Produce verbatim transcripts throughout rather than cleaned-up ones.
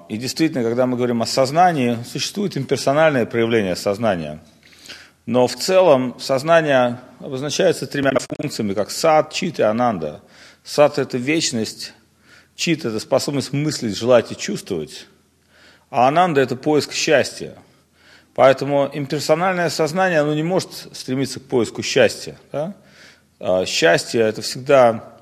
И действительно, когда мы говорим о сознании, существует имперсональное проявление сознания. Но в целом сознание обозначается тремя функциями, как сат, чит и ананда. Сат – это вечность, чит – это способность мыслить, желать и чувствовать, а ананда – это поиск счастья. Поэтому имперсональное сознание, оно не может стремиться к поиску счастья. Да? Счастье – это всегда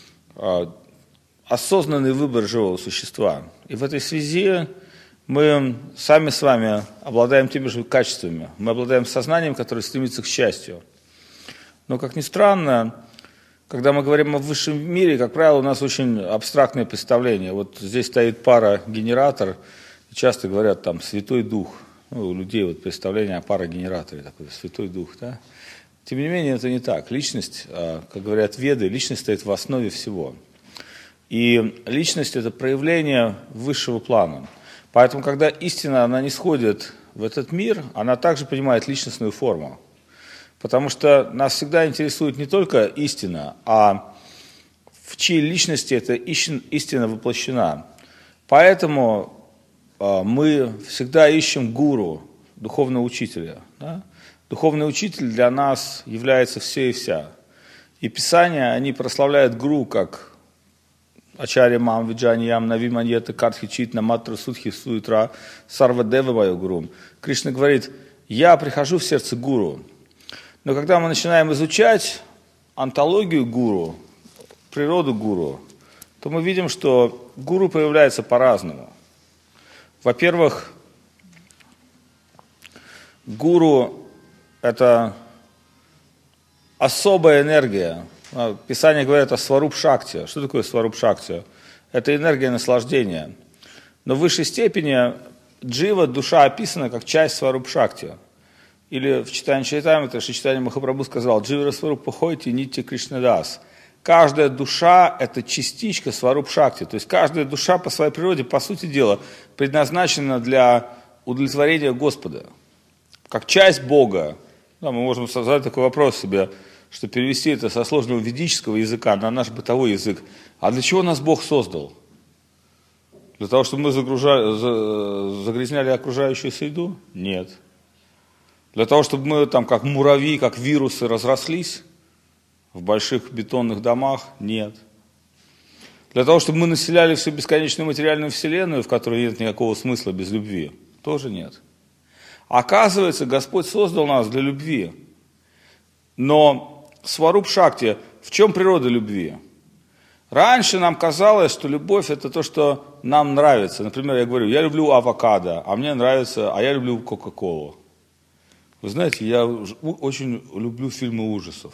осознанный выбор живого существа. И в этой связи мы сами с вами обладаем теми же качествами. Мы обладаем сознанием, которое стремится к счастью. Но, как ни странно, когда мы говорим о высшем мире, как правило, у нас очень абстрактное представление. Вот здесь стоит пара-генератор, и часто говорят там «святой дух». Ну, у людей вот представление о парогенераторе, такой «святой дух». Да? Тем не менее, это не так. Личность, как говорят веды, личность стоит в основе всего. И личность – это проявление высшего плана. Поэтому, когда истина, она не сходит в этот мир, она также принимает личностную форму. Потому что нас всегда интересует не только истина, а в чьей личности эта истина воплощена. Поэтому мы всегда ищем гуру, духовного учителя. Да? Духовный учитель для нас является все и вся. И Писания, они прославляют гуру как Ачарья мам виджаниям навиманьета картхичит наматра судхи суитра сарвадева мою гуру. Кришна говорит, я прихожу в сердце гуру. Но когда мы начинаем изучать онтологию гуру, природу гуру, то мы видим, что гуру проявляется по-разному. Во-первых, гуру – это особая энергия. Писание говорит о сваруб-шакти. Что такое сваруб-шакти? Это энергия наслаждения. Но в высшей степени джива, душа, описана как часть сваруб-шакти. Или в читании Чайтамриты, что читание Махапрабху сказал, джива сваруб хойти нитти Кришнадас. Каждая душа – это частичка сваруб-шакти. То есть каждая душа по своей природе, по сути дела, предназначена для удовлетворения Господа. Как часть Бога. Да, мы можем задать такой вопрос себе, что перевести это со сложного ведического языка на наш бытовой язык. А для чего нас Бог создал? Для того, чтобы мы загружали, загрязняли окружающую среду? Нет. Для того, чтобы мы там как муравьи, как вирусы разрослись в больших бетонных домах? Нет. Для того, чтобы мы населяли всю бесконечную материальную вселенную, в которой нет никакого смысла без любви? Тоже нет. Оказывается, Господь создал нас для любви. Но сваруб-шакти, в чем природа любви? Раньше нам казалось, что любовь – это то, что нам нравится. Например, я говорю, я люблю авокадо, а мне нравится, а я люблю кока-колу. Вы знаете, я очень люблю фильмы ужасов.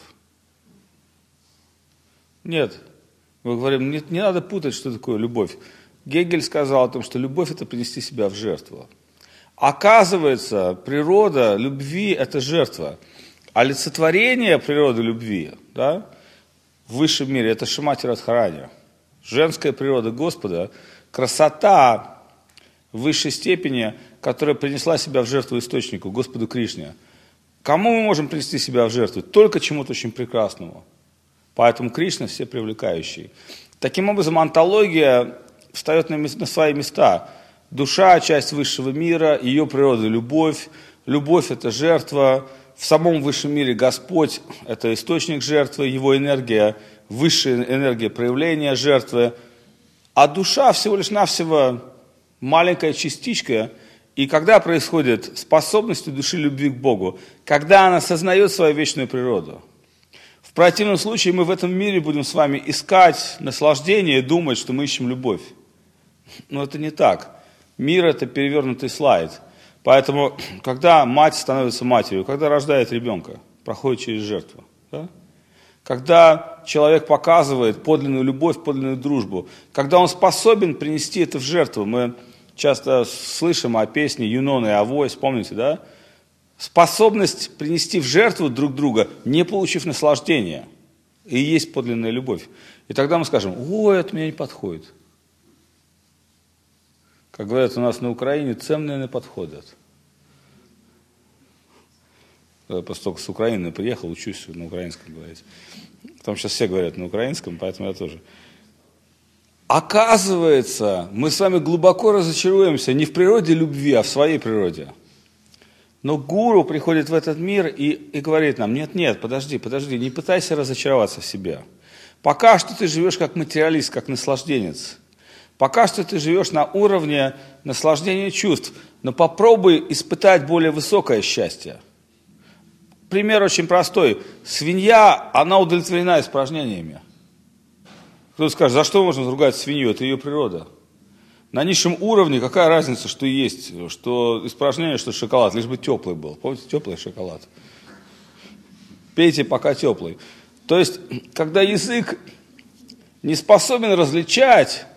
Нет, мы говорим, не, не надо путать, что такое любовь. Гегель сказал о том, что любовь – это принести себя в жертву. Оказывается, природа любви – это жертва. Олицетворение природы любви, да, в высшем мире – это Шримати Радхарани. Женская природа Господа, красота в высшей степени, которая принесла себя в жертву источнику, Господу Кришне. Кому мы можем принести себя в жертву? Только чему-то очень прекрасному. Поэтому Кришна все привлекающий. Таким образом, онтология встает на, на свои места. Душа – часть высшего мира, ее природа – любовь. Любовь – это жертва. В самом высшем мире Господь – это источник жертвы, его энергия, высшая энергия проявления жертвы. А душа всего лишь навсего маленькая частичка. И когда происходит способность у души любви к Богу? Когда она осознает свою вечную природу. В противном случае мы в этом мире будем с вами искать наслаждение и думать, что мы ищем любовь. Но это не так. Мир – это перевернутый слайд. Поэтому, когда мать становится матерью, когда рождает ребенка, проходит через жертву. Да? Когда человек показывает подлинную любовь, подлинную дружбу, когда он способен принести это в жертву. Мы часто слышим о песне Юнона и Авось, помните, да? Способность принести в жертву друг друга, не получив наслаждения, и есть подлинная любовь. И тогда мы скажем, ой, это мне не подходит. Как говорят у нас на Украине, ценные не подходят. Я просто только с Украины приехал, учусь на украинском говорить. Там сейчас все говорят на украинском, поэтому я тоже. Оказывается, мы с вами глубоко разочаруемся не в природе любви, а в своей природе. Но гуру приходит в этот мир и, и говорит нам: нет, нет, подожди, подожди, не пытайся разочароваться в себе. Пока что ты живешь как материалист, как наслажденец. Пока что ты живешь на уровне наслаждения чувств, но попробуй испытать более высокое счастье. Пример очень простой. Свинья, она удовлетворена испражнениями. Кто-то скажет: за что можно ругать свинью? Это ее природа. На низшем уровне какая разница, что есть, что испражнение, что шоколад, лишь бы теплый был. Помните, теплый шоколад? Пейте, пока теплый. То есть, когда язык не способен различать,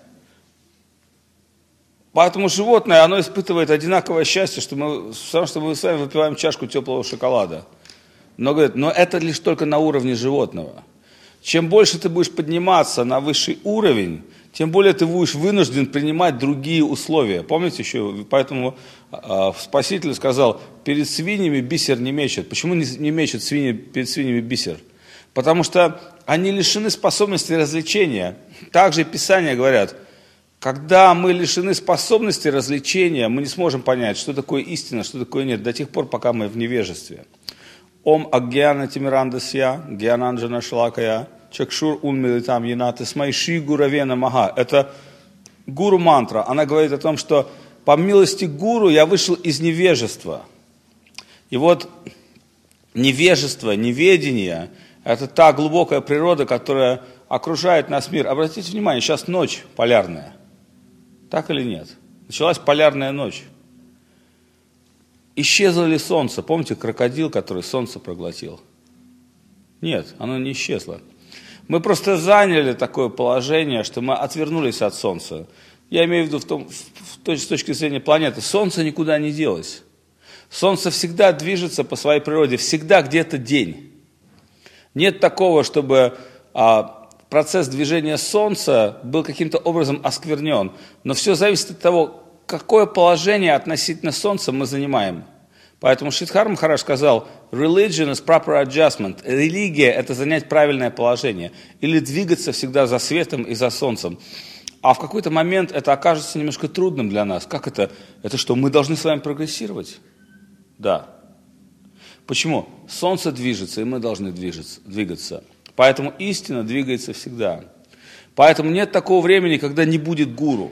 поэтому животное, оно испытывает одинаковое счастье, что мы, что мы с вами выпиваем чашку теплого шоколада. Но, говорит, но это лишь только на уровне животного. Чем больше ты будешь подниматься на высший уровень, тем более ты будешь вынужден принимать другие условия. Помните еще, поэтому э, Спаситель сказал: перед свиньями бисер не мечет. Почему не, не мечет свиньи перед свиньями бисер? Потому что они лишены способности развлечения. Также Писания говорят: когда мы лишены способности развлечения, мы не сможем понять, что такое истина, что такое нет, до тех пор, пока мы в невежестве. Ом агьяна тимирандасья, гьянанджана шлакая, чакшур унмилитам янаты смайши гуравена мага. Это гуру-мантра. Она говорит о том, что по милости гуру я вышел из невежества. И вот невежество, неведение – это та глубокая природа, которая окружает нас мир. Обратите внимание, сейчас ночь полярная. Так или нет? Началась полярная ночь. Исчезло ли солнце? Помните крокодил, который солнце проглотил? Нет, оно не исчезло. Мы просто заняли такое положение, что мы отвернулись от солнца. Я имею в виду в том, в, с точки зрения планеты. Солнце никуда не делось. Солнце всегда движется по своей природе, всегда где-то день. Нет такого, чтобы а, процесс движения Солнца был каким-то образом осквернен. Но все зависит от того, какое положение относительно Солнца мы занимаем. Поэтому Шридхар Махарадж сказал: religion is proper adjustment. Религия – это занять правильное положение. Или двигаться всегда за светом и за Солнцем. А в какой-то момент это окажется немножко трудным для нас. Как это? Это что, мы должны с вами прогрессировать? Да. Почему? Солнце движется, и мы должны движется, двигаться. Поэтому истина двигается всегда. Поэтому нет такого времени, когда не будет гуру.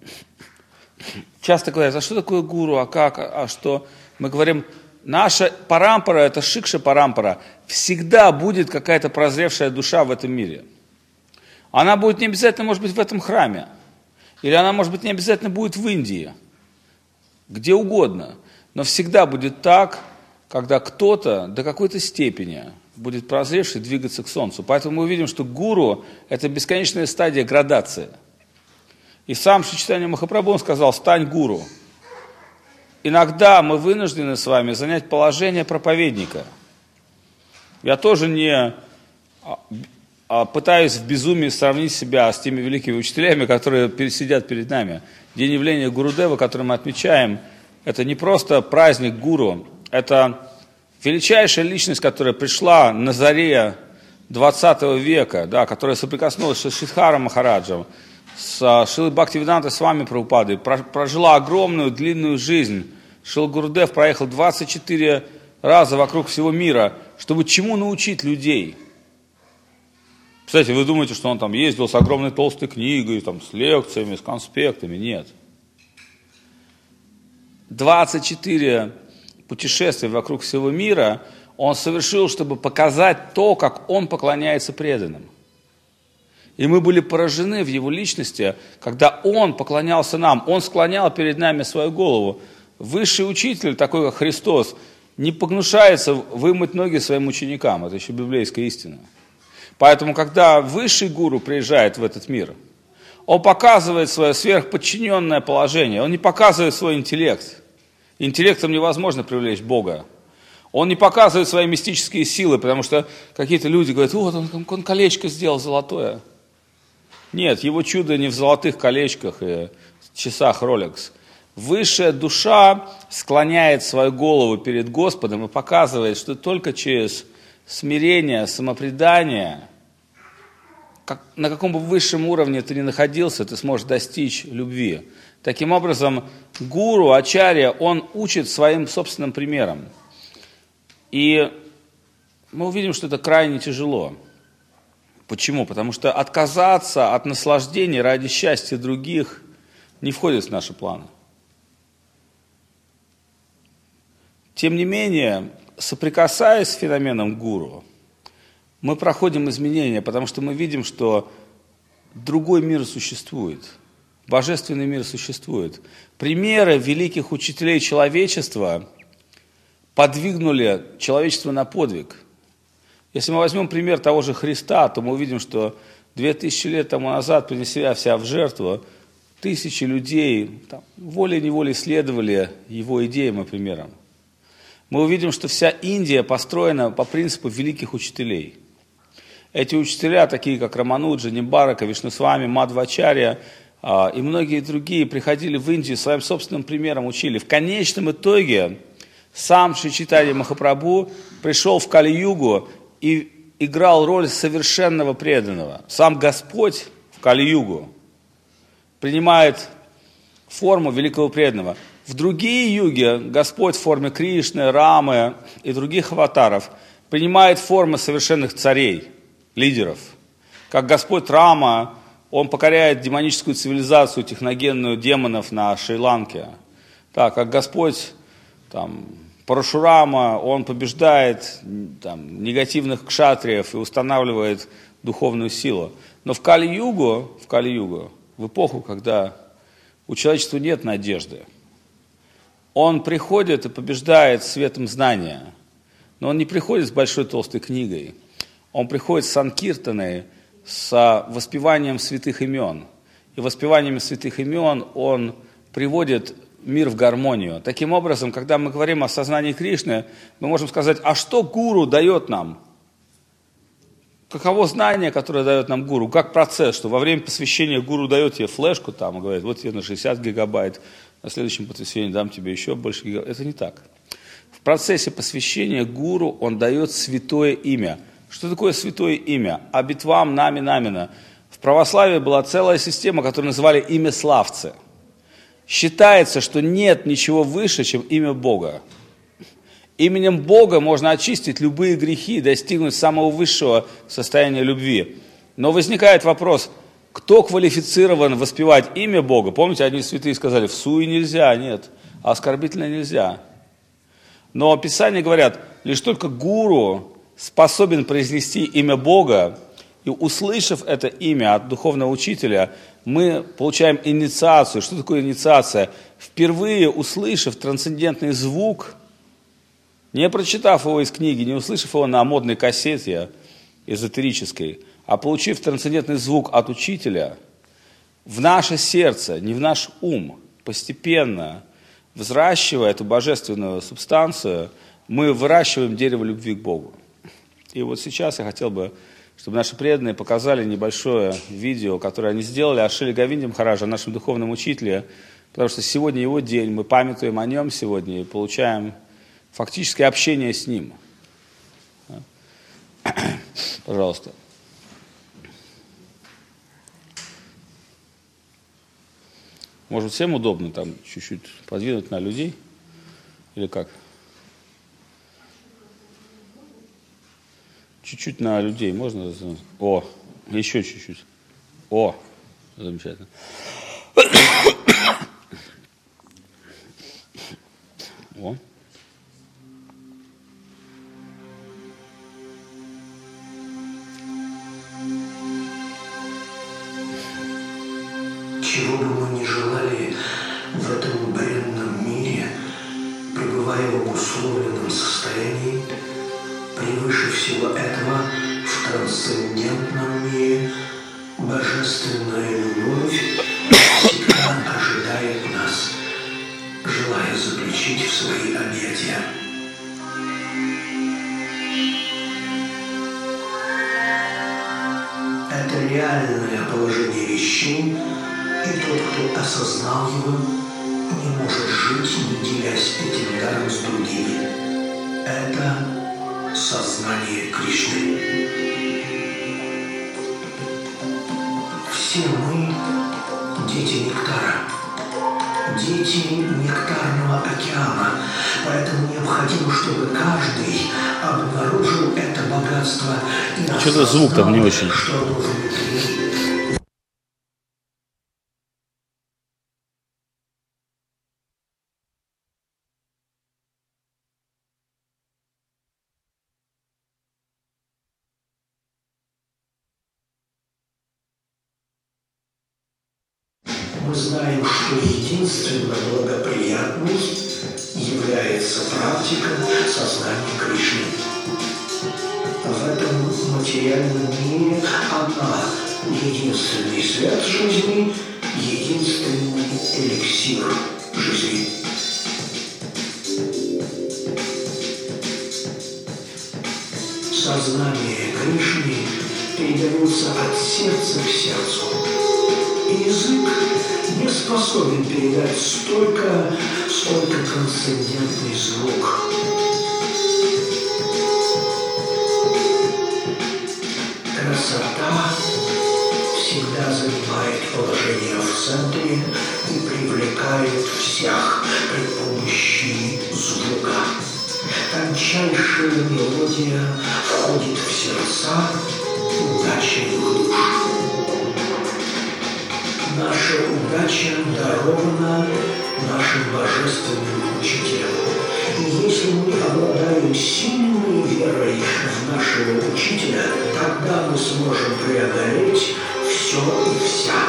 Часто говорят: а что такое гуру, а как, а что? Мы говорим, наша парампара, это шикша парампара, всегда будет какая-то прозревшая душа в этом мире. Она будет не обязательно, может быть, в этом храме. Или она, может быть, не обязательно будет в Индии. Где угодно. Но всегда будет так, когда кто-то до какой-то степени будет прозревший двигаться к солнцу. Поэтому мы увидим, что гуру – это бесконечная стадия градации. И сам Шри Чайтанья Махапрабху сказал: стань гуру. Иногда мы вынуждены с вами занять положение проповедника. Я тоже не пытаюсь в безумии сравнить себя с теми великими учителями, которые сидят перед нами. День явления Гурудева, который мы отмечаем, это не просто праздник гуру, это величайшая личность, которая пришла на заре двадцатого века, да, которая соприкоснулась с Шридхаром Махараджем, с Шрилой Бхактивидантой Свами Прабхупадой, прожила огромную длинную жизнь. Шрила Гурудев проехал двадцать четыре раза вокруг всего мира, чтобы чему научить людей. Кстати, вы думаете, что он там ездил с огромной толстой книгой, там, с лекциями, с конспектами? Нет. двадцать четыре путешествия вокруг всего мира он совершил, чтобы показать то, как он поклоняется преданным. И мы были поражены в его личности, когда он поклонялся нам, он склонял перед нами свою голову. Высший учитель, такой как Христос, не погнушается вымыть ноги своим ученикам. Это еще библейская истина. Поэтому, когда высший гуру приезжает в этот мир, он показывает свое сверхподчиненное положение, он не показывает свой интеллект. Интеллектом невозможно привлечь Бога. Он не показывает свои мистические силы, потому что какие-то люди говорят: вот он, он колечко сделал золотое. Нет, его чудо не в золотых колечках и часах Rolex. Высшая душа склоняет свою голову перед Господом и показывает, что только через смирение, самопредание, как, на каком бы высшем уровне ты ни находился, ты сможешь достичь любви. Таким образом, гуру, ачарья, он учит своим собственным примером. И мы увидим, что это крайне тяжело. Почему? Потому что отказаться от наслаждения ради счастья других не входит в наши планы. Тем не менее, соприкасаясь с феноменом гуру, мы проходим изменения, потому что мы видим, что другой мир существует, божественный мир существует. Примеры великих учителей человечества подвигнули человечество на подвиг. Если мы возьмем пример того же Христа, то мы увидим, что две тысячи лет тому назад, принеся себя в жертву, тысячи людей там, волей-неволей следовали его идеям и примерам. Мы увидим, что вся Индия построена по принципу великих учителей. Эти учителя, такие как Рамануджа, Нимбарака, Вишнусвами, Мадхвачарья а, и многие другие, приходили в Индию своим собственным примером учили. В конечном итоге сам Шри Чайтанья Махапрабху пришел в Кали-югу и играл роль совершенного преданного. Сам Господь в Кали-югу принимает форму великого преданного. В другие юги Господь в форме Кришны, Рамы и других аватаров принимает формы совершенных царей, лидеров. Как Господь Рама, он покоряет демоническую цивилизацию, техногенную демонов на Шри-Ланке. Так, как Господь там, Парашурама, он побеждает там, негативных кшатриев и устанавливает духовную силу. Но в Кали-югу, в Кали-югу, в эпоху, когда у человечества нет надежды, он приходит и побеждает светом знания. Но он не приходит с большой толстой книгой. Он приходит с санкиртаной, с воспеванием святых имен. И воспеванием святых имен он приводит мир в гармонию. Таким образом, когда мы говорим о сознании Кришны, мы можем сказать, а что гуру дает нам? Каково знание, которое дает нам гуру? Как процесс, что во время посвящения гуру дает тебе флешку, там, и говорит, вот тебе на шестьдесят гигабайт, на следующем посвящении дам тебе еще больше гигабайт. Это не так. В процессе посвящения гуру он дает святое имя. Что такое святое имя? Абитвам нами намина. В православии была целая система, которую называли имя славцы. Считается, что нет ничего выше, чем имя Бога. Именем Бога можно очистить любые грехи и достигнуть самого высшего состояния любви. Но возникает вопрос, кто квалифицирован воспевать имя Бога? Помните, одни святые сказали, в суе нельзя, нет, а оскорбительно нельзя. Но Писания говорят, лишь только гуру способен произнести имя Бога, и услышав это имя от духовного учителя, мы получаем инициацию. Что такое инициация? Впервые услышав трансцендентный звук, не прочитав его из книги, не услышав его на модной кассете эзотерической, а получив трансцендентный звук от учителя, в наше сердце, не в наш ум, постепенно, взращивая эту божественную субстанцию, мы выращиваем дерево любви к Богу. И вот сейчас я хотел бы, чтобы наши преданные показали небольшое видео, которое они сделали о Шриле Говинде Махараджа, о нашем духовном учителе, потому что сегодня его день, мы памятуем о нем сегодня и получаем фактическое общение с ним. Пожалуйста. Может, всем удобно там чуть-чуть подвинуть на людей? Или как? Чуть-чуть на людей можно? О, еще чуть-чуть. О, замечательно. О. Чего бы мы ни желали в этом бренном мире, пребывая в обусловленном состоянии, превыше всего этого в трансцендентном мире божественная любовь всегда ожидает нас, желая заключить в свои объятия. Это реальное положение вещей, и тот, кто осознал его, не может жить, не делясь этим даром с другими. Это сознание Кришны. Все мы дети нектара, дети нектарного океана, поэтому необходимо, чтобы каждый обнаружил это богатство и осознал, что-то звук там не очень. что оно внутри. Мы знаем, что единственно благоприятной является практика сознания Кришны. В этом материальном мире она единственный свет жизни, единственный эликсир жизни. Сознание Кришны передается от сердца к сердцу. И язык не способен передать столько, столько трансцендентный звук. Красота всегда занимает положение в центре и привлекает всех при помощи звука. Тончайшая мелодия входит в сердца удачливых душ. Наша удача дарована нашим божественным учителям. И если мы обладаем сильной верой в нашего учителя, тогда мы сможем преодолеть все и вся.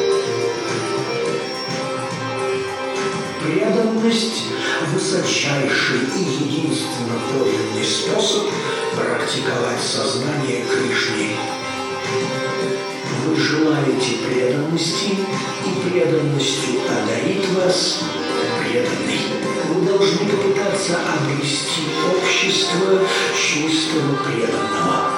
Преданность – высочайший и единственно подлинный способ практиковать сознание Кришны. Вы желаете преданности, и преданностью одарит вас преданный. Вы должны попытаться обрести общество чистого преданного.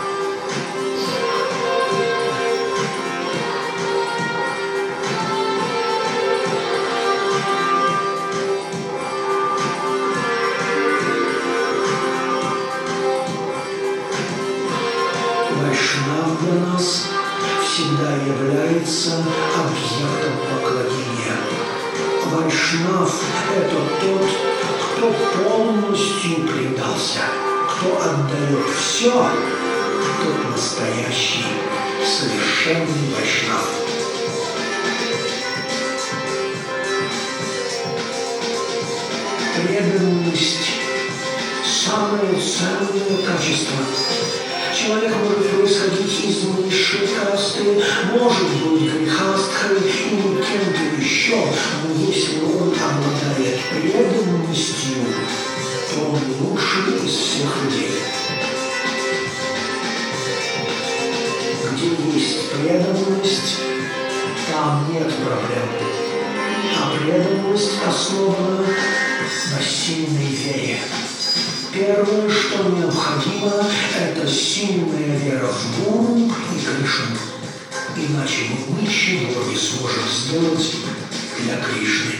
Вайшнав для нас всегда является объектом поклонения. Вайшнав – это тот, кто полностью предался, кто отдает все, тот настоящий, совершенный вайшнав. Преданность – самое ценное качество. Человек может происходить из низшей касты, может быть грехастхой или кем-то еще, но если он обладает преданностью, то он лучший из всех людей. Где есть преданность, там нет проблем. А преданность основана на сильной вере. Первое, что необходимо, это сильная вера в Гуру и Кришну. Иначе мы ничего не сможем сделать для Кришны.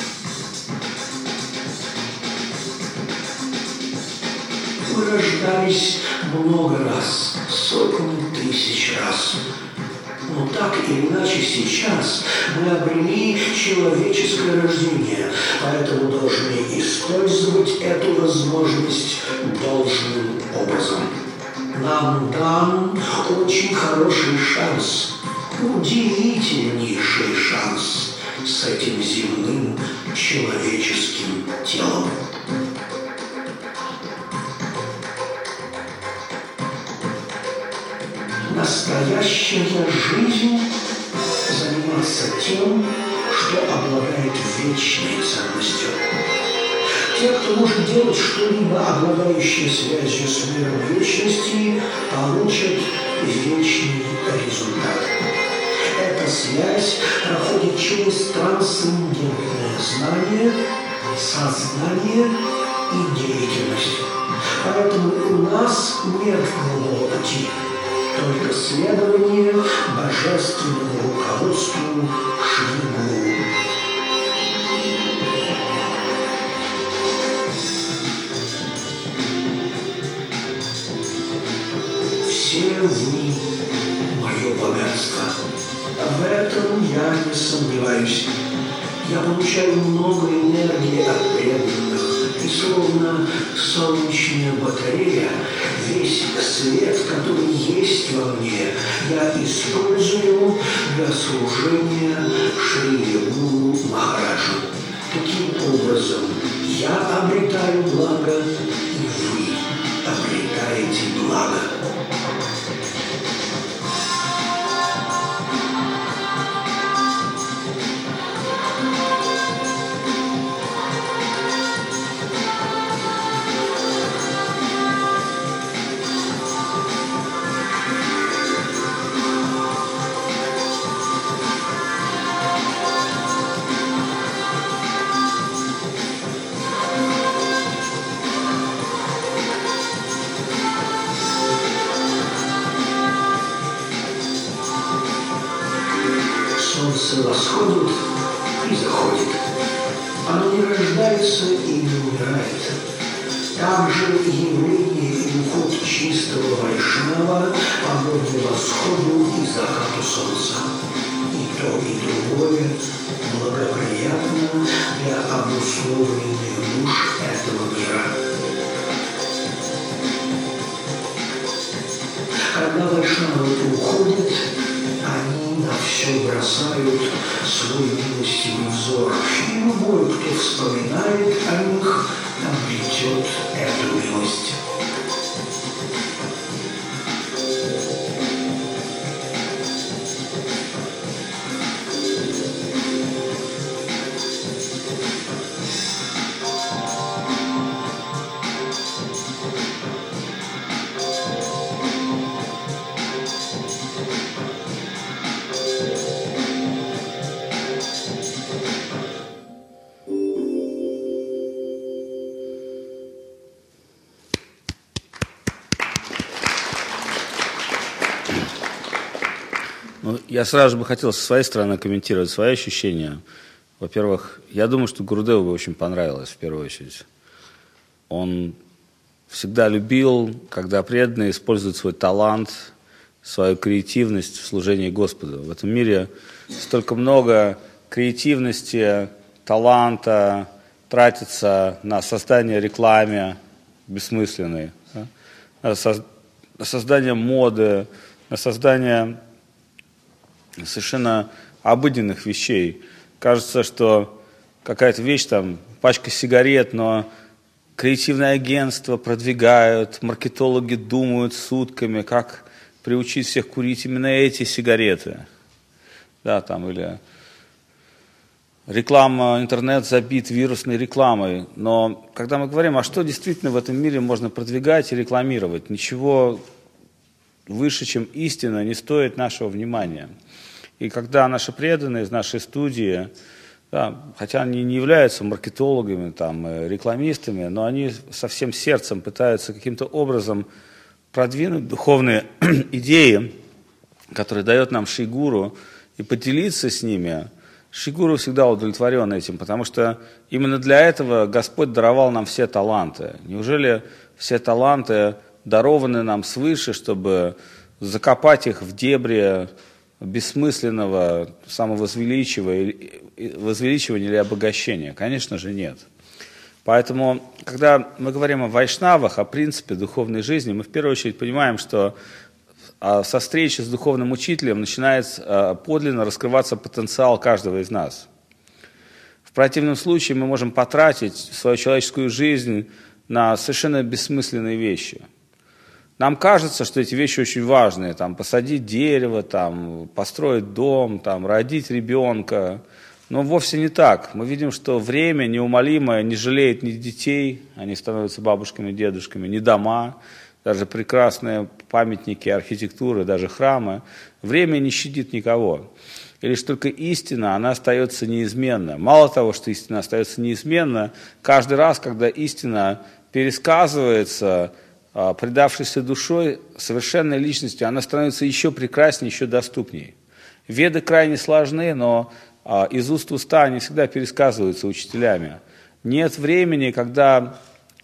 Мы рождались много раз, сотни тысяч раз. Но так или иначе сейчас мы обрели человеческое рождение, поэтому должны использовать эту возможность должным образом. Нам дан очень хороший шанс, удивительнейший шанс с этим земным человеческим телом. Настоящая жизнь заниматься тем, что обладает вечной ценностью. Те, кто может делать что-либо, обладающее связью с миром вечности, получат вечный результат. Эта связь проходит через трансцендентное знание, сознание и деятельность. Поэтому у нас нет нового пути. Только следование божественному руководству Шри Гуру. Все вы – мое богатство. В сомневаюсь. Я получаю много энергии от преданных, и словно солнечная батарея, весь свет, который есть во мне, я использую для служения Шри Гуру Махараджу. Таким образом, я обретаю благо, и вы обретаете благо. Солнце восходит и заходит. Оно не рождается и не умирает. Также явление и уход чистого вайшнава подобны восходу и закату солнца. И то, и другое благоприятно для обусловленных душ этого мира. Когда вайшнавы уходят, они на все бросают свой милостивый взор, и любой, кто вспоминает о них, обретет эту милость. Ну, я сразу бы хотел со своей стороны комментировать свои ощущения. Во-первых, я думаю, что Гурудеву бы очень понравилось, в первую очередь. Он всегда любил, когда преданные используют свой талант, свою креативность в служении Господу. В этом мире столько много креативности, таланта тратится на создание рекламы бессмысленной, да? на, со, на создание моды, на создание совершенно обыденных вещей. Кажется, что какая-то вещь, там, пачка сигарет, но креативные агентства продвигают, маркетологи думают сутками, как приучить всех курить именно эти сигареты. Да, там, или реклама, интернет забит вирусной рекламой. Но когда мы говорим, а что действительно в этом мире можно продвигать и рекламировать, ничего выше, чем истина, не стоит нашего внимания. И когда наши преданные из нашей студии, да, хотя они не являются маркетологами, там, рекламистами, но они со всем сердцем пытаются каким-то образом продвинуть духовные идеи, которые дает нам Шри Гуру, и поделиться с ними. Шри Гуру всегда удовлетворен этим, потому что именно для этого Господь даровал нам все таланты. Неужели все таланты дарованы нам свыше, чтобы закопать их в дебри бессмысленного самовозвеличивания или обогащения? Конечно же, нет. Поэтому, когда мы говорим о вайшнавах, о принципе духовной жизни, мы в первую очередь понимаем, что со встречи с духовным учителем начинает подлинно раскрываться потенциал каждого из нас. В противном случае мы можем потратить свою человеческую жизнь на совершенно бессмысленные вещи. Нам кажется, что эти вещи очень важные, там, посадить дерево, там, построить дом, там, родить ребенка, но вовсе не так. Мы видим, что время неумолимое не жалеет ни детей, они становятся бабушками, дедушками, ни дома, даже прекрасные памятники архитектуры, даже храмы. Время не щадит никого. И лишь только истина, она остается неизменна. Мало того, что истина остается неизменна, каждый раз, когда истина пересказывается предавшейся душой, совершенной личностью, она становится еще прекраснее, еще доступнее. Веды крайне сложны, но из уст в уста они всегда пересказываются учителями. Нет времени, когда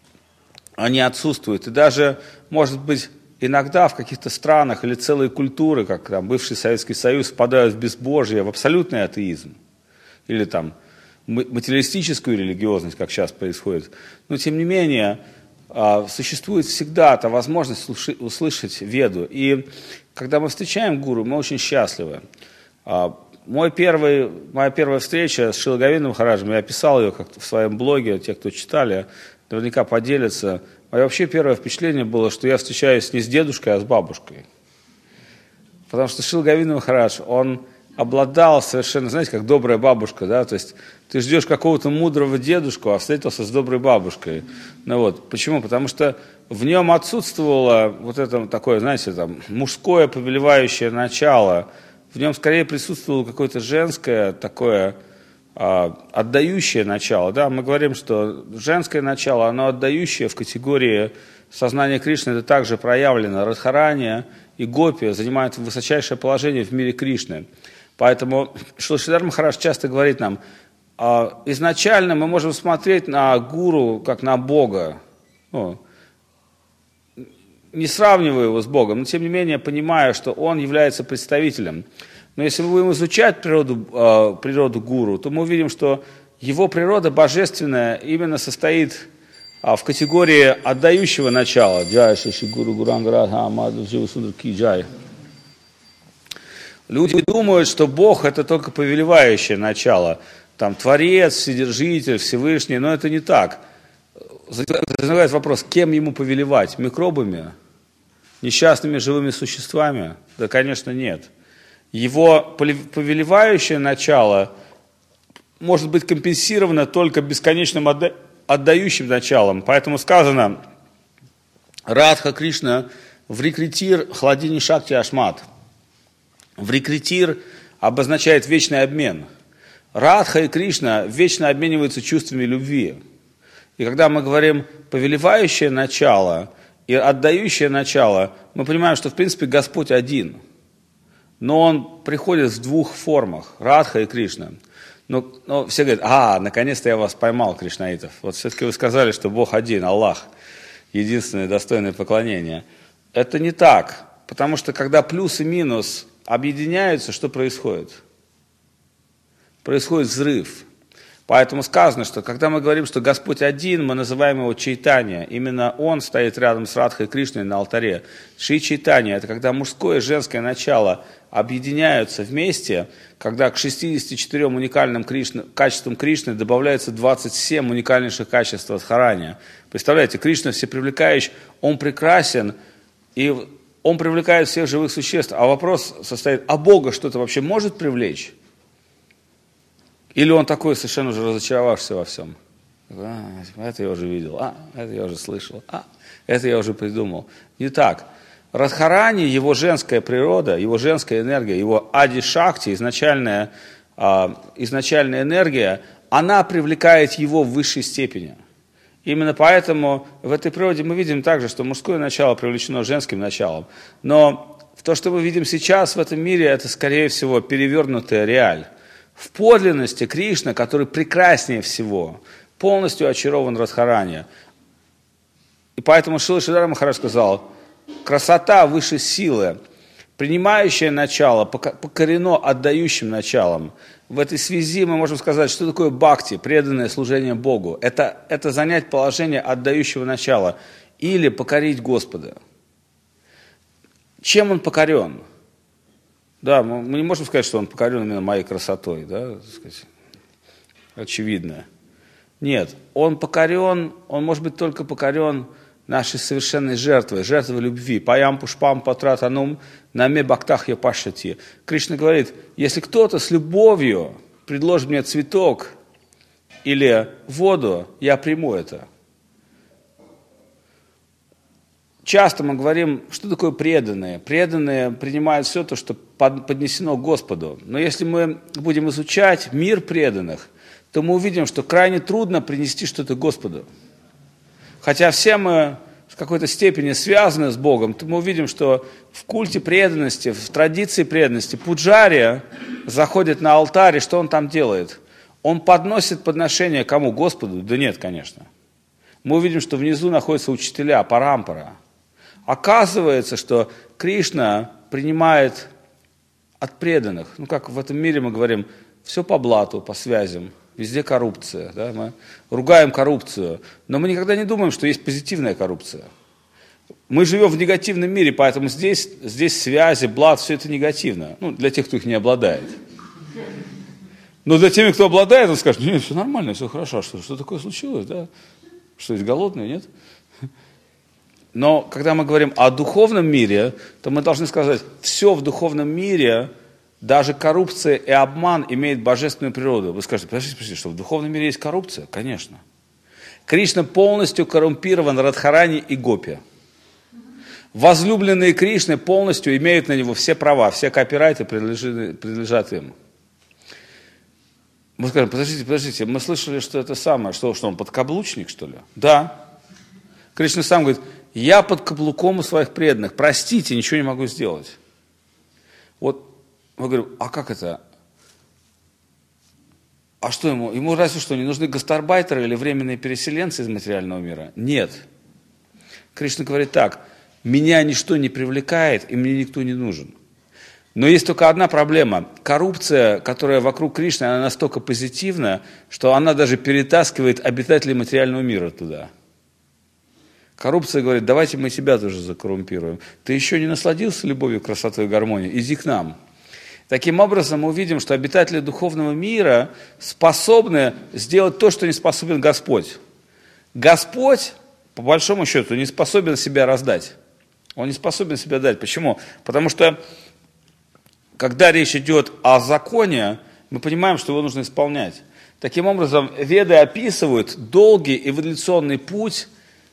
они отсутствуют. И даже, может быть, иногда в каких-то странах или целые культуры, как там, бывший Советский Союз, впадают в безбожие, в абсолютный атеизм. или там материалистическую религиозность, как сейчас происходит. Но, тем не менее, существует всегда эта возможность услышать веду. И когда мы встречаем гуру, мы очень счастливы. Мой первый, моя первая встреча с Шрилой Говиндом Махараджем, я описал ее как-то в своем блоге, те, кто читали, наверняка поделятся. Мое вообще первое впечатление было, что я встречаюсь не с дедушкой, а с бабушкой. Потому что Шрила Говинда Махарадж, он обладал совершенно, знаете, как добрая бабушка, да, то есть ты ждешь какого-то мудрого дедушку, а встретился с доброй бабушкой. Ну вот, почему? Потому что в нем отсутствовало вот это такое, знаете, там, мужское повелевающее начало, в нем скорее присутствовало какое-то женское такое а, отдающее начало, да, мы говорим, что женское начало, оно отдающее в категории сознания Кришны, это также проявлено, Радхарани и Гопи занимают высочайшее положение в мире Кришны. Поэтому Шрила Махарадж часто говорит нам, изначально мы можем смотреть на гуру как на Бога, ну, не сравнивая его с Богом, но тем не менее понимая, что он является представителем. Но если мы будем изучать природу, природу гуру, то мы увидим, что его природа божественная именно состоит в категории отдающего начала. Джай Шиши Гуру Гурангарадха Амаду Дживасундр Ки Джай. Люди думают, что Бог это только повелевающее начало, там Творец, Вседержитель, Всевышний, но это не так. Возникает вопрос, кем ему повелевать? Микробами? Несчастными живыми существами? Да, конечно, нет. Его повелевающее начало может быть компенсировано только бесконечным отда- отдающим началом. Поэтому сказано, Радха Кришна врикритир хладини шакти ашмат. Врикритир обозначает вечный обмен. Радха и Кришна вечно обмениваются чувствами любви. И когда мы говорим повелевающее начало и отдающее начало, мы понимаем, что в принципе Господь один. Но Он приходит в двух формах, Радха и Кришна. Но, но все говорят, а, наконец-то я вас поймал, кришнаитов. Вот все-таки вы сказали, что Бог один, Аллах, единственное достойное поклонение. Это не так, потому что когда плюс и минус объединяются, что происходит? Происходит взрыв. Поэтому сказано, что когда мы говорим, что Господь один, мы называем его Чайтанья. Именно Он стоит рядом с Радхой и Кришной на алтаре. Шри Чайтанья – это когда мужское и женское начало объединяются вместе, когда к шестидесяти четырем уникальным Кришна, качествам Кришны добавляется двадцать семь уникальнейших качеств Радхарани. Представляете, Кришна всепривлекающий, Он прекрасен, и Он привлекает всех живых существ. А вопрос состоит, а Бога что-то вообще может привлечь? Или он такой, совершенно уже разочаровавшийся во всем? А, это я уже видел, а, это я уже слышал, а, это я уже придумал. Не так. Радхарани, его женская природа, его женская энергия, его ади-шакти, изначальная, а, изначальная энергия, она привлекает его в высшей степени. Именно поэтому в этой природе мы видим также, что мужское начало привлечено женским началом. Но то, что мы видим сейчас в этом мире, это, скорее всего, перевернутая реаль. В подлинности Кришна, который прекраснее всего, полностью очарован Радхарани. И поэтому Шрила Шридхар Махарадж сказал, красота выше силы, принимающее начало покорено отдающим началом. В этой связи мы можем сказать, что такое бхакти, преданное служение Богу. Это, это занять положение отдающего начала или покорить Господа. Чем он покорен? Да, мы не можем сказать, что он покорен именно моей красотой, да, так сказать, очевидно. Нет, он покорен, он может быть только покорен нашей совершенной жертвой, жертвой любви. Паям пушпам патратанум наме бхактах япашати. Кришна говорит, если кто-то с любовью предложит мне цветок или воду, я приму это. Часто мы говорим, что такое преданные. Преданные принимают все то, что поднесено Господу. Но если мы будем изучать мир преданных, то мы увидим, что крайне трудно принести что-то Господу. Хотя все мы в какой-то степени связаны с Богом, то мы увидим, что в культе преданности, в традиции преданности пуджари заходит на алтарь, и что он там делает? Он подносит подношение кому? Господу? Да нет, конечно. Мы увидим, что внизу находятся учителя, парампара. Оказывается, что Кришна принимает от преданных. Ну, как в этом мире мы говорим, все по блату, по связям, везде коррупция. Да? Мы ругаем коррупцию, но мы никогда не думаем, что есть позитивная коррупция. Мы живем в негативном мире, поэтому здесь, здесь связи, блат, все это негативно. Ну, для тех, кто их не обладает. Но для тех, кто обладает, он скажет: нет, все нормально, все хорошо. Что, что такое случилось? Да? Что, есть голодные, нет? Но когда мы говорим о духовном мире, то мы должны сказать, все в духовном мире, даже коррупция и обман имеет божественную природу. Вы скажете: подождите, подождите, что в духовном мире есть коррупция? Конечно. Кришна полностью коррумпирован Радхарани и Гопи. Возлюбленные Кришны полностью имеют на него все права, все копирайты принадлежат, принадлежат им. Мы скажем: подождите, подождите, мы слышали, что это самое, что, что он подкаблучник, что ли? Да. Кришна сам говорит: я под каблуком у своих преданных, простите, ничего не могу сделать. Вот мы говорим: а как это? А что ему? Ему разве что не нужны гастарбайтеры или временные переселенцы из материального мира? Нет. Кришна говорит так: меня ничто не привлекает, и мне никто не нужен. Но есть только одна проблема. Коррупция, которая вокруг Кришны, она настолько позитивна, что она даже перетаскивает обитателей материального мира туда. Коррупция говорит: давайте мы себя тоже закоррумпируем. Ты еще не насладился любовью, красотой и гармонией? Иди к нам. Таким образом, мы увидим, что обитатели духовного мира способны сделать то, что не способен Господь. Господь, по большому счету, не способен себя раздать. Он не способен себя дать. Почему? Потому что, когда речь идет о законе, мы понимаем, что его нужно исполнять. Таким образом, Веды описывают долгий эволюционный путь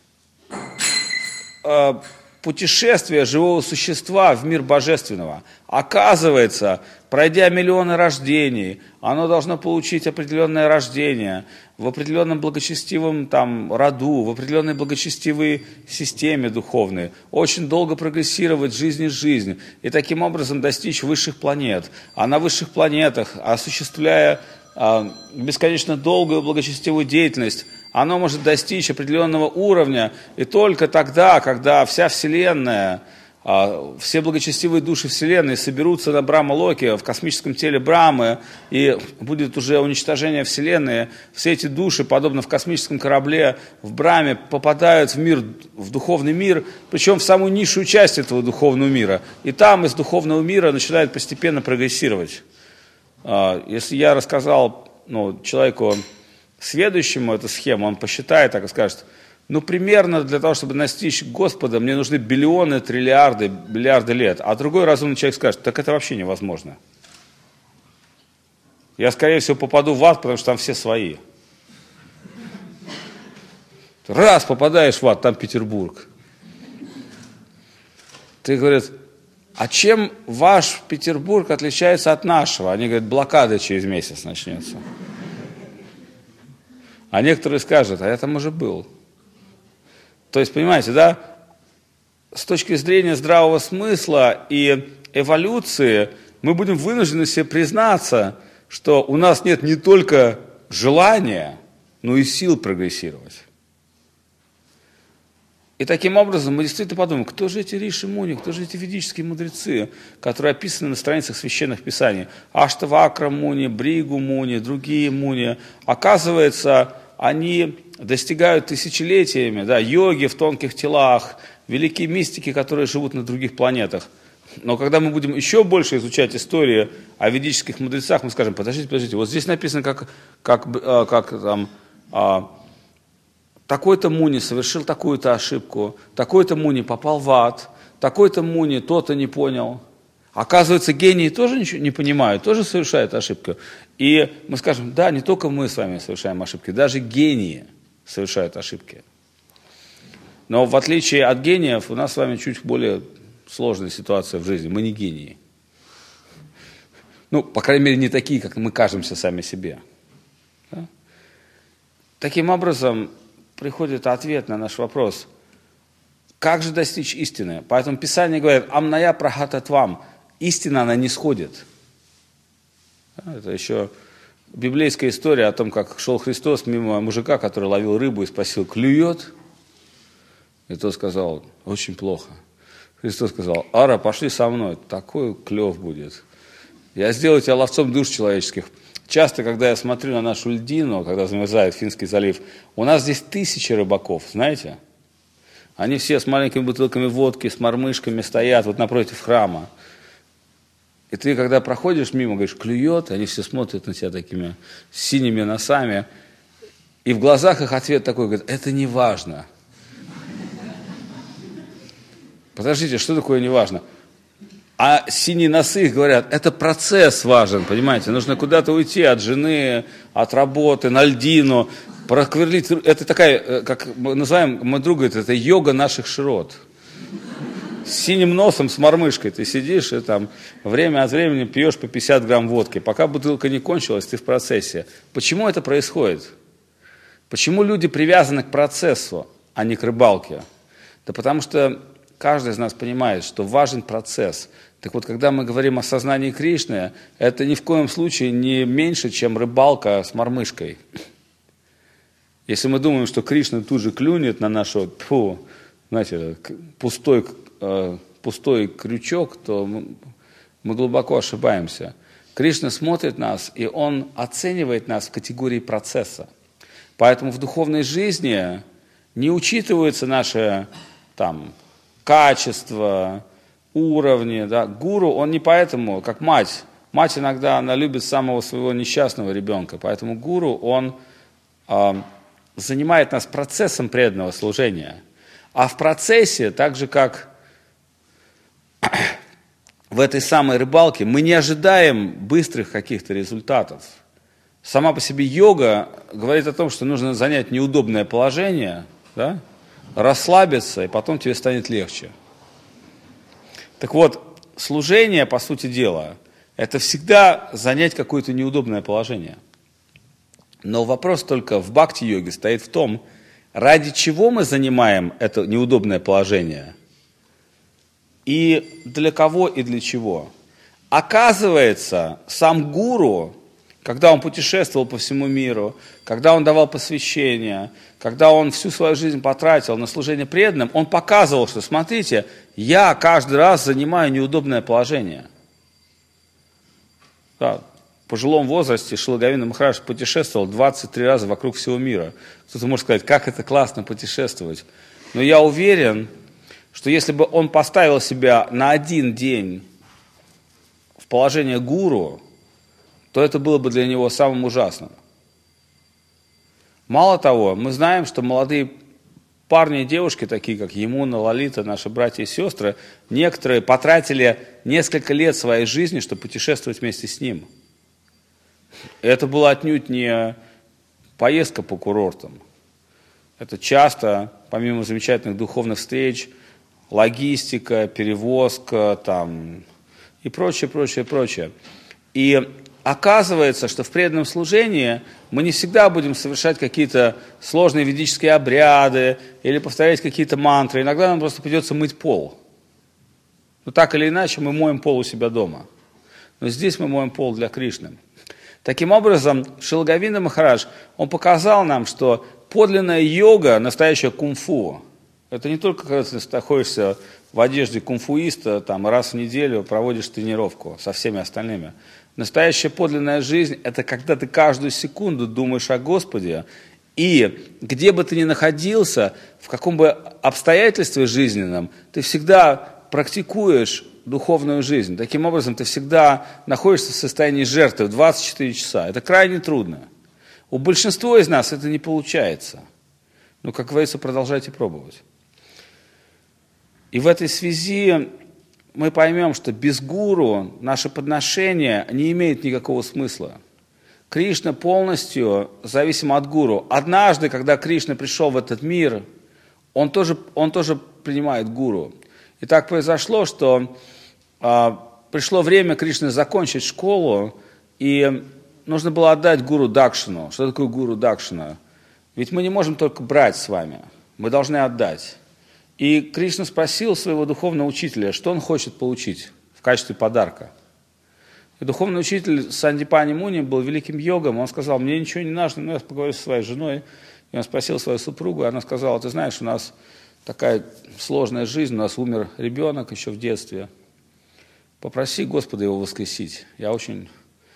э, путешествия живого существа в мир божественного. Оказывается, пройдя миллионы рождений, оно должно получить определенное рождение в определенном благочестивом там, роду, в определенной благочестивой системе духовной, очень долго прогрессировать жизнь и жизнь, и таким образом достичь высших планет. А на высших планетах, осуществляя а, бесконечно долгую благочестивую деятельность, оно может достичь определенного уровня, и только тогда, когда вся Вселенная, все благочестивые души Вселенной соберутся на Брахма-локе, в космическом теле Брамы, и будет уже уничтожение Вселенной, все эти души, подобно в космическом корабле в Браме, попадают в мир, в духовный мир, причем в самую низшую часть этого духовного мира. И там из духовного мира начинают постепенно прогрессировать. Если я рассказал ну, человеку, сведущему эту схему, он посчитает так и скажет: ну, примерно для того, чтобы достичь Господа, мне нужны биллионы, триллиарды, миллиарды лет. А другой разумный человек скажет: так это вообще невозможно. Я, скорее всего, попаду в ад, потому что там все свои. Раз попадаешь в ад, там Петербург. Ты говоришь: а чем ваш Петербург отличается от нашего? Они говорят: блокада через месяц начнется. А некоторые скажут: а я там уже был. То есть, понимаете, да, с точки зрения здравого смысла и эволюции, мы будем вынуждены себе признаться, что у нас нет не только желания, но и сил прогрессировать. И таким образом мы действительно подумаем: кто же эти Риши Муни, кто же эти ведические мудрецы, которые описаны на страницах священных писаний? Аштавакра Муни, Бригу Муни, другие Муни. Оказывается, они достигают тысячелетиями, да, йоги в тонких телах, великие мистики, которые живут на других планетах. Но когда мы будем еще больше изучать историю о ведических мудрецах, мы скажем: подождите, подождите, вот здесь написано, как, как, как там, а, такой-то Муни совершил такую-то ошибку, такой-то Муни попал в ад, такой-то Муни то-то не понял. Оказывается, гении тоже ничего не понимают, тоже совершают ошибку. И мы скажем: да, не только мы с вами совершаем ошибки, даже гении совершают ошибки. Но в отличие от гениев, у нас с вами чуть более сложная ситуация в жизни. Мы не гении. Ну, по крайней мере, не такие, как мы кажемся сами себе. Да? Таким образом, приходит ответ на наш вопрос: как же достичь истины? Поэтому Писание говорит: амная прахататвам. Истина, она не сходит. Это еще библейская история о том, как шел Христос мимо мужика, который ловил рыбу и спросил: клюет? И тот сказал: очень плохо. Христос сказал: ара, пошли со мной, такой клев будет. Я сделаю тебя ловцом душ человеческих. Часто, когда я смотрю на нашу льдину, когда замерзает Финский залив, у нас здесь тысячи рыбаков, знаете? Они все с маленькими бутылками водки, с мормышками стоят вот напротив храма. И ты, когда проходишь мимо, говоришь, клюет, они все смотрят на тебя такими синими носами. И в глазах их ответ такой, говорит, это не важно. Подождите, что такое не важно? А синие носы их говорят, это процесс важен, понимаете? Нужно куда-то уйти от жены, от работы, на льдину, прокверлить. Это такая, как мы называем, мой друг говорит, это йога наших широт. С синим носом, с мормышкой ты сидишь и там время от времени пьешь по пятьдесят грамм водки. Пока бутылка не кончилась, ты в процессе. Почему это происходит? Почему люди привязаны к процессу, а не к рыбалке? Да потому что каждый из нас понимает, что важен процесс. Так вот, когда мы говорим о сознании Кришны, это ни в коем случае не меньше, чем рыбалка с мормышкой. Если мы думаем, что Кришна тут же клюнет на нашу, фу, знаете, пустой, э, пустой крючок, то мы, мы глубоко ошибаемся. Кришна смотрит нас, и Он оценивает нас в категории процесса. Поэтому в духовной жизни не учитываются наши там, качества, уровни. Да. Гуру, он не поэтому, как мать. Мать иногда, она любит самого своего несчастного ребенка. Поэтому гуру, он э, занимает нас процессом преданного служения. А в процессе, так же как в этой самой рыбалке, мы не ожидаем быстрых каких-то результатов. Сама по себе йога говорит о том, что нужно занять неудобное положение, да, расслабиться, и потом тебе станет легче. Так вот, служение, по сути дела, это всегда занять какое-то неудобное положение. Но вопрос только в бхакти-йоге стоит в том, ради чего мы занимаем это неудобное положение, и для кого и для чего. Оказывается, сам гуру, когда он путешествовал по всему миру, когда он давал посвящения, когда он всю свою жизнь потратил на служение преданным, он показывал, что, смотрите, я каждый раз занимаю неудобное положение. Да, в пожилом возрасте Шрила Говинда Махарадж путешествовал двадцать три раза вокруг всего мира. Кто-то может сказать, как это классно путешествовать. Но я уверен, что если бы он поставил себя на один день в положение гуру, то это было бы для него самым ужасным. Мало того, мы знаем, что молодые парни и девушки, такие как Ямуна, Лалита, наши братья и сестры, некоторые потратили несколько лет своей жизни, чтобы путешествовать вместе с ним. И это была отнюдь не поездка по курортам. Это часто, помимо замечательных духовных встреч, логистика, перевозка там, и прочее, прочее, прочее. И оказывается, что в преданном служении мы не всегда будем совершать какие-то сложные ведические обряды или повторять какие-то мантры. Иногда нам просто придется мыть пол. Но так или иначе мы моем пол у себя дома. Но здесь мы моем пол для Кришны. Таким образом, Шрила Говинда Махарадж, он показал нам, что подлинная йога, настоящая кунг-фу, это не только когда ты находишься в одежде кунг-фуиста, там, раз в неделю проводишь тренировку со всеми остальными. Настоящая подлинная жизнь – это когда ты каждую секунду думаешь о Господе, и где бы ты ни находился, в каком бы обстоятельстве жизненном, ты всегда практикуешь духовную жизнь. Таким образом, ты всегда находишься в состоянии жертвы двадцать четыре часа. Это крайне трудно. У большинства из нас это не получается. Но, как говорится, продолжайте пробовать. И в этой связи мы поймем, что без гуру наше подношение не имеет никакого смысла. Кришна полностью зависим от гуру. Однажды, когда Кришна пришел в этот мир, он тоже, он тоже принимает гуру. И так произошло, что э, пришло время Кришны закончить школу, и нужно было отдать гуру дакшину. Что такое гуру дакшина? Ведь мы не можем только брать с вами, мы должны отдать. И Кришна спросил своего духовного учителя, что он хочет получить в качестве подарка. И духовный учитель Сандипани Муни был великим йогом, он сказал, мне ничего не нужно, но я поговорю со своей женой. И он спросил свою супругу, и она сказала, ты знаешь, у нас такая сложная жизнь, у нас умер ребенок еще в детстве. Попроси Господа его воскресить. Я очень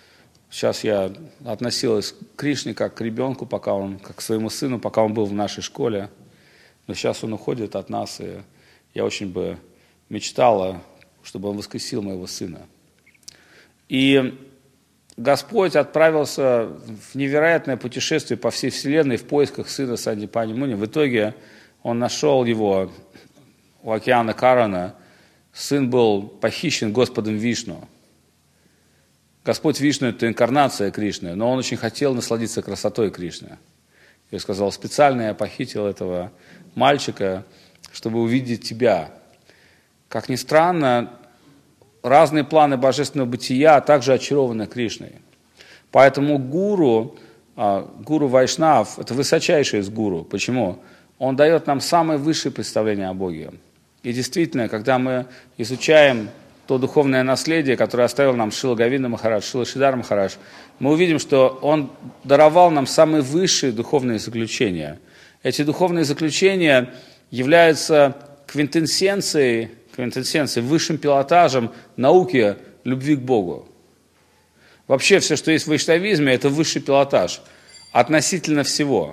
Сейчас я относилась к Кришне как к ребенку, пока он, как к своему сыну, пока он был в нашей школе. Но сейчас он уходит от нас, и я очень бы мечтала, чтобы он воскресил моего сына. И Господь отправился в невероятное путешествие по всей вселенной в поисках сына Сандипани Муни. В итоге он нашел его у океана Карана. Сын был похищен Господом Вишну. Господь Вишну – это инкарнация Кришны, но он очень хотел насладиться красотой Кришны. Я сказал, специально я похитил этого мальчика, чтобы увидеть тебя. Как ни странно, разные планы божественного бытия также очарованы Кришной. Поэтому гуру, гуру Вайшнав – это высочайший из гуру. Почему? Он дает нам самое высшее представление о Боге. И действительно, когда мы изучаем то духовное наследие, которое оставил нам Шрила Говинда Махарадж, Шрила Шридхар Махарадж, мы увидим, что он даровал нам самые высшие духовные заключения. Эти духовные заключения являются квинтэссенцией, квинтэссенцией, высшим пилотажем науки любви к Богу. Вообще все, что есть в вайшнавизме, это высший пилотаж относительно всего.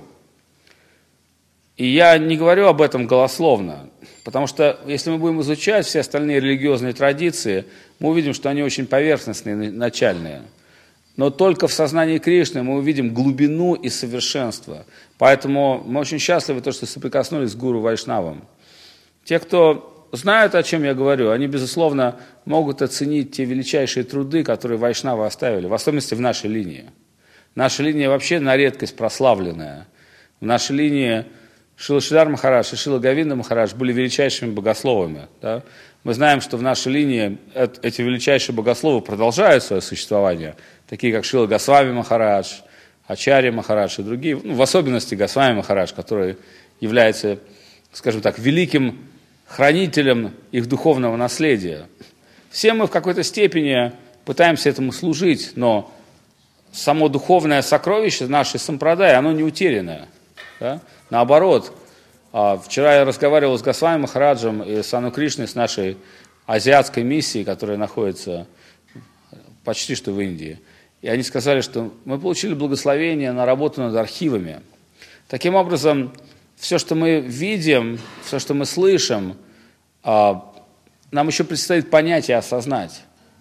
И я не говорю об этом голословно, потому что если мы будем изучать все остальные религиозные традиции, мы увидим, что они очень поверхностные, начальные. Но только в сознании Кришны мы увидим глубину и совершенство. Поэтому мы очень счастливы, то, что соприкоснулись с гуру Вайшнавом. Те, кто знают, о чем я говорю, они, безусловно, могут оценить те величайшие труды, которые Вайшнавы оставили, в особенности в нашей линии. Наша линия вообще на редкость прославленная. В нашей линии Шрила Шридхар Махарадж и Шрила Говинда Махарадж были величайшими богословами. Да? Мы знаем, что в нашей линии эти величайшие богословы продолжают свое существование, такие как Шрила Госвами Махарадж, Ачарья Махарадж и другие, ну, в особенности Госвами Махарадж, который является, скажем так, великим хранителем их духовного наследия. Все мы в какой-то степени пытаемся этому служить, но само духовное сокровище нашей сампрадай, оно не утерянное. Да? Наоборот, вчера я разговаривал с Госвами Махараджем и с Ану Кришной, с нашей азиатской миссией, которая находится почти что в Индии. И они сказали, что мы получили благословение на работу над архивами. Таким образом, все, что мы видим, все, что мы слышим, нам еще предстоит понять и осознать.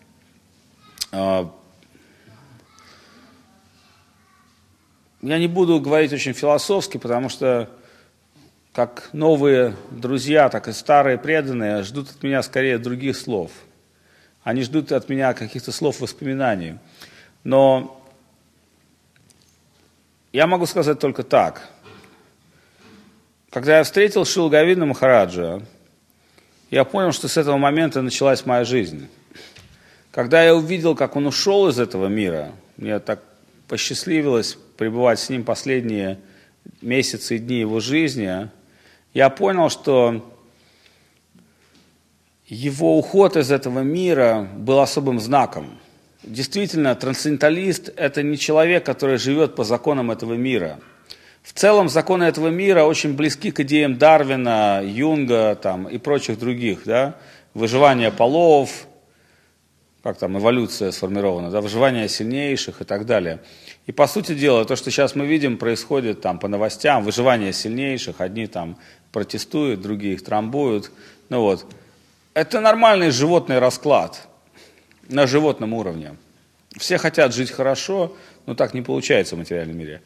Я не буду говорить очень философски, потому что как новые друзья, так и старые преданные ждут от меня скорее других слов. Они ждут от меня каких-то слов воспоминаний. Но я могу сказать только так. Когда я встретил Шрилу Говинда Махараджа, я понял, что с этого момента началась моя жизнь. Когда я увидел, как он ушел из этого мира, мне так посчастливилось пребывать с ним последние месяцы и дни его жизни, я понял, что его уход из этого мира был особым знаком. Действительно, трансценденталист – это не человек, который живет по законам этого мира. В целом, законы этого мира очень близки к идеям Дарвина, Юнга там, и прочих других. Да? Выживание полов, как там эволюция сформирована, да? Выживание сильнейших и так далее. И по сути дела, то, что сейчас мы видим, происходит там, по новостям, выживание сильнейших, одни там протестуют, другие их трамбуют. Ну, вот. Это нормальный животный расклад на животном уровне. Все хотят жить хорошо, но так не получается в материальном мире.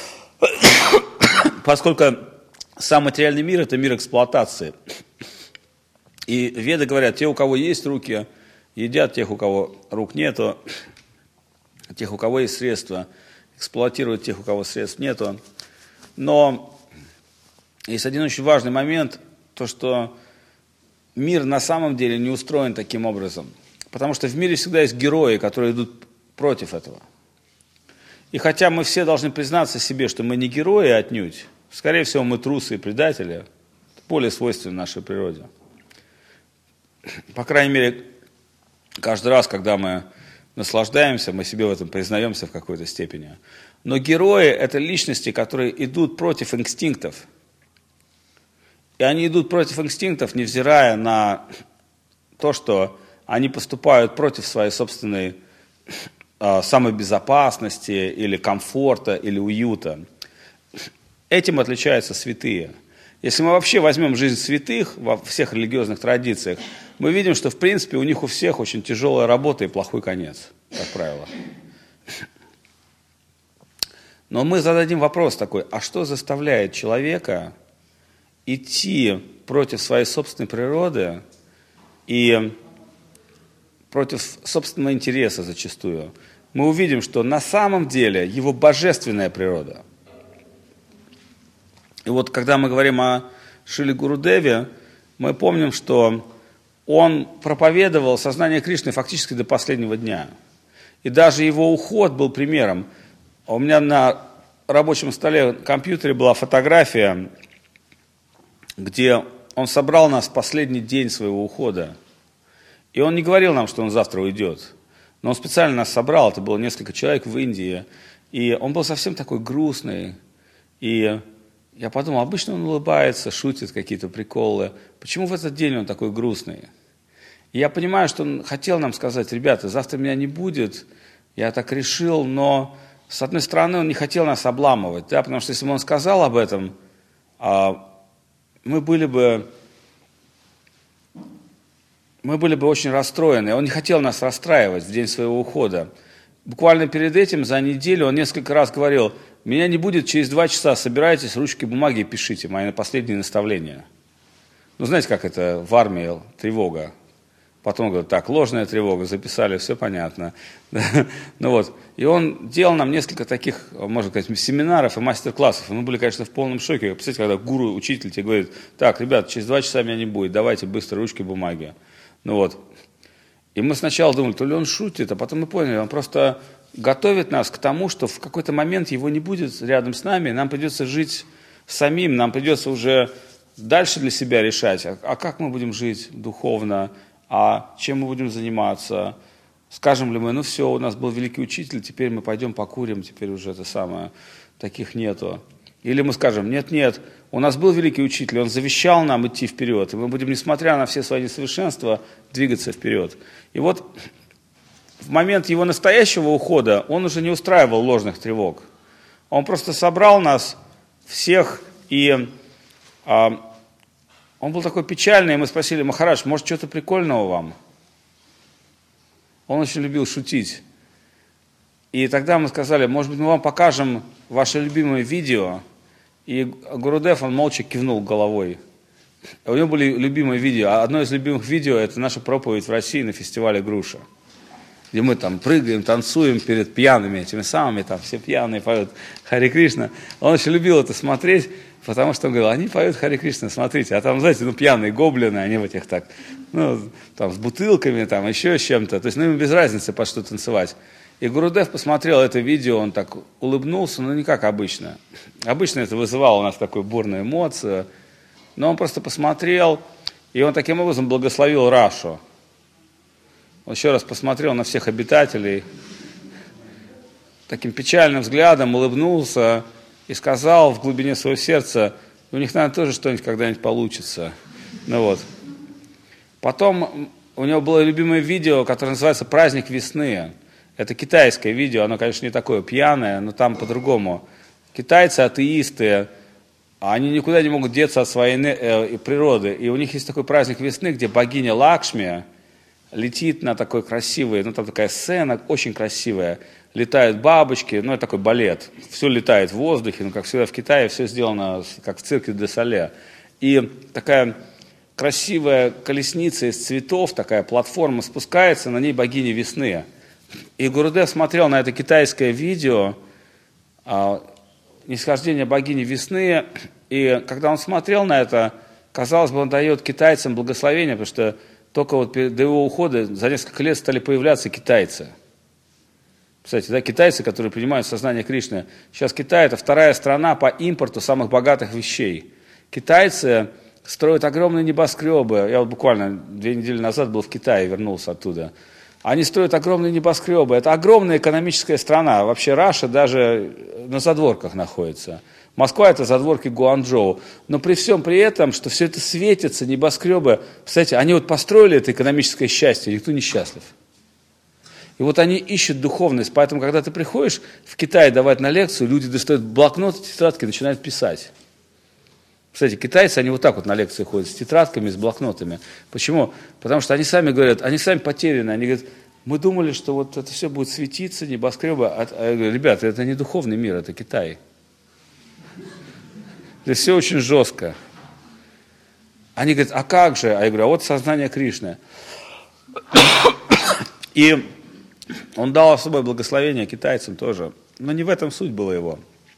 Поскольку сам материальный мир – это мир эксплуатации. И веды говорят, те, у кого есть руки, едят, тех, у кого рук нету, тех, у кого есть средства, эксплуатируют тех, у кого средств нету. Но есть один очень важный момент, то, что мир на самом деле не устроен таким образом. Потому что в мире всегда есть герои, которые идут против этого. И хотя мы все должны признаться себе, что мы не герои отнюдь, скорее всего, мы трусы и предатели, это более свойственно нашей природе. По крайней мере, каждый раз, когда мы наслаждаемся, мы себе в этом признаемся в какой-то степени. Но герои – это личности, которые идут против инстинктов. И они идут против инстинктов, невзирая на то, что они поступают против своей собственной самобезопасности или комфорта или уюта. Этим отличаются святые. Если мы вообще возьмем жизнь святых во всех религиозных традициях, мы видим, что в принципе у них у всех очень тяжелая работа и плохой конец, как правило. Но мы зададим вопрос такой: а что заставляет человека идти против своей собственной природы и против собственного интереса зачастую? Мы увидим, что на самом деле его божественная природа. И вот когда мы говорим о Шриле Гурудеве, мы помним, что он проповедовал сознание Кришны фактически до последнего дня. И даже его уход был примером. У меня на рабочем столе компьютере была фотография, где он собрал нас в последний день своего ухода. И он не говорил нам, что он завтра уйдет. Но он специально нас собрал, это было несколько человек в Индии. И он был совсем такой грустный. И я подумал, обычно он улыбается, шутит какие-то приколы. Почему в этот день он такой грустный? И я понимаю, что он хотел нам сказать: ребята, завтра меня не будет, я так решил, но с одной стороны он не хотел нас обламывать, да, потому что если бы он сказал об этом, мы были бы, мы были бы очень расстроены. Он не хотел нас расстраивать в день своего ухода. Буквально перед этим, за неделю, он несколько раз говорил: меня не будет, через два часа собирайтесь, ручки, бумаги и пишите мои последние наставления. Ну, знаете, как это в армии, тревога. Потом говорят: так, ложная тревога, записали, все понятно. Ну вот, и он делал нам несколько таких, можно сказать, семинаров и мастер-классов. И мы были, конечно, в полном шоке. Представляете, когда гуру, учитель тебе говорит: так, ребят, через два часа меня не будет, давайте быстро ручки, бумаги. Ну вот. И мы сначала думали, то ли он шутит, а потом мы поняли, он просто готовит нас к тому, что в какой-то момент его не будет рядом с нами, нам придется жить самим, нам придется уже дальше для себя решать, а, а как мы будем жить духовно, а чем мы будем заниматься, скажем ли мы: ну все, у нас был великий учитель, теперь мы пойдем покурим, теперь уже это самое, таких нету. Или мы скажем: нет-нет, у нас был великий учитель, он завещал нам идти вперед, и мы будем, несмотря на все свои несовершенства, двигаться вперед. И вот в момент его настоящего ухода он уже не устраивал ложных тревог. Он просто собрал нас всех, и а, он был такой печальный, и мы спросили: Махарадж, может, что-то прикольного вам? Он очень любил шутить. И тогда мы сказали: может быть, мы вам покажем ваше любимое видео. И Гурудев, он молча кивнул головой. У него были любимые видео. А одно из любимых видео — это наша проповедь в России на фестивале «Груша», где мы там прыгаем, танцуем перед пьяными, этими самыми, там все пьяные поют Харе Кришна. Он очень любил это смотреть, потому что он говорил: они поют Харе Кришна, смотрите. А там, знаете, ну пьяные гоблины, они в этих так, ну, там с бутылками, там еще с чем-то. То есть, ну им без разницы, под что танцевать. И Гурудев посмотрел это видео, он так улыбнулся, но не как обычно. Обычно это вызывало у нас такую бурную эмоцию. Но он просто посмотрел, и он таким образом благословил Рашу. Он еще раз посмотрел на всех обитателей, таким печальным взглядом улыбнулся и сказал в глубине своего сердца: у них, наверное, тоже что-нибудь когда-нибудь получится. Ну вот. Потом у него было любимое видео, которое называется «Праздник весны». Это китайское видео, оно, конечно, не такое пьяное, но там по-другому. Китайцы, атеисты, они никуда не могут деться от своей э, природы. И у них есть такой праздник весны, где богиня Лакшми летит на такой красивый, ну там такая сцена очень красивая, летают бабочки, ну это такой балет, все летает в воздухе, ну как всегда в Китае, все сделано как в цирке де Соле. И такая красивая колесница из цветов, такая платформа спускается, на ней богиня весны. И Гурудев смотрел на это китайское видео, а, нисхождение богини весны, и когда он смотрел на это, казалось бы, он дает китайцам благословение, потому что только вот до его ухода за несколько лет стали появляться китайцы. Кстати, да, китайцы, которые принимают сознание Кришны. Сейчас Китай — это вторая страна по импорту самых богатых вещей. Китайцы строят огромные небоскребы. Я вот буквально две недели назад был в Китае, вернулся оттуда. Они строят огромные небоскребы. Это огромная экономическая страна. Вообще Раша даже на задворках находится. Москва — это задворки Гуанчжоу. Но при всем при этом, что все это светится, небоскребы, кстати, они вот построили это экономическое счастье, никто не счастлив. И вот они ищут духовность. Поэтому, когда ты приходишь в Китай давать на лекцию, люди достают блокноты, тетрадки и начинают писать. Кстати, китайцы, они вот так вот на лекции ходят, с тетрадками, с блокнотами. Почему? Потому что они сами говорят, они сами потеряны. Они говорят, мы думали, что вот это все будет светиться, небоскребы. А я говорю, ребята, это не духовный мир, это Китай. Здесь все очень жестко. Они говорят, а как же? А я говорю, а вот сознание Кришны. И он дал особое благословение китайцам тоже. Но не в этом суть была его.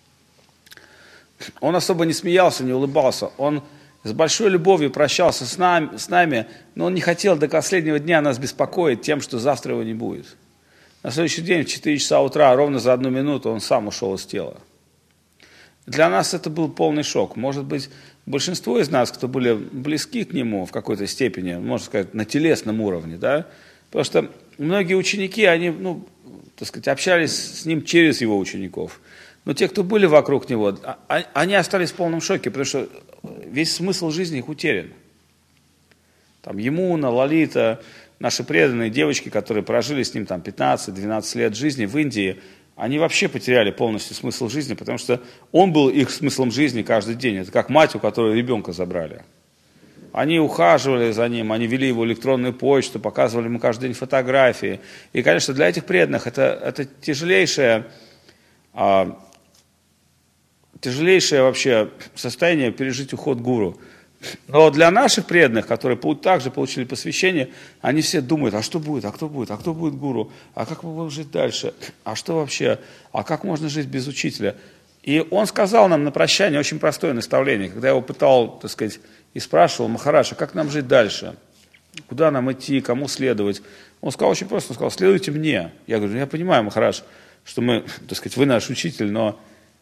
Он особо не смеялся, не улыбался. Он с большой любовью прощался с нами, с нами, но он не хотел до последнего дня нас беспокоить тем, что завтра его не будет. На следующий день в четыре часа утра, ровно за одну минуту, он сам ушел из тела. Для нас это был полный шок. Может быть, большинство из нас, кто были близки к нему в какой-то степени, можно сказать, на телесном уровне, да, потому что многие ученики, они, ну, так сказать, общались с ним через его учеников. Но те, кто были вокруг него, они остались в полном шоке, потому что весь смысл жизни их утерян. Там Ямуна, Лалита, наши преданные девочки, которые прожили с ним там пятнадцать-двенадцать лет жизни в Индии, они вообще потеряли полностью смысл жизни, потому что он был их смыслом жизни каждый день. Это как мать, у которой ребенка забрали. Они ухаживали за ним, они вели его электронную почту, показывали ему каждый день фотографии. И, конечно, для этих преданных это, это тяжелейшее, а, тяжелейшее вообще состояние пережить уход гуру. Но для наших преданных, которые также получили посвящение, они все думают, а что будет, а кто будет, а кто будет гуру, а как мы будем жить дальше, а что вообще, а как можно жить без учителя. И он сказал нам на прощание очень простое наставление, когда я его пытал, так сказать, и спрашивал, Махарадж, а как нам жить дальше, куда нам идти, кому следовать. Он сказал очень просто, он сказал, следуйте мне. Я говорю, я понимаю, Махарадж, что мы, так сказать, вы наш учитель, но...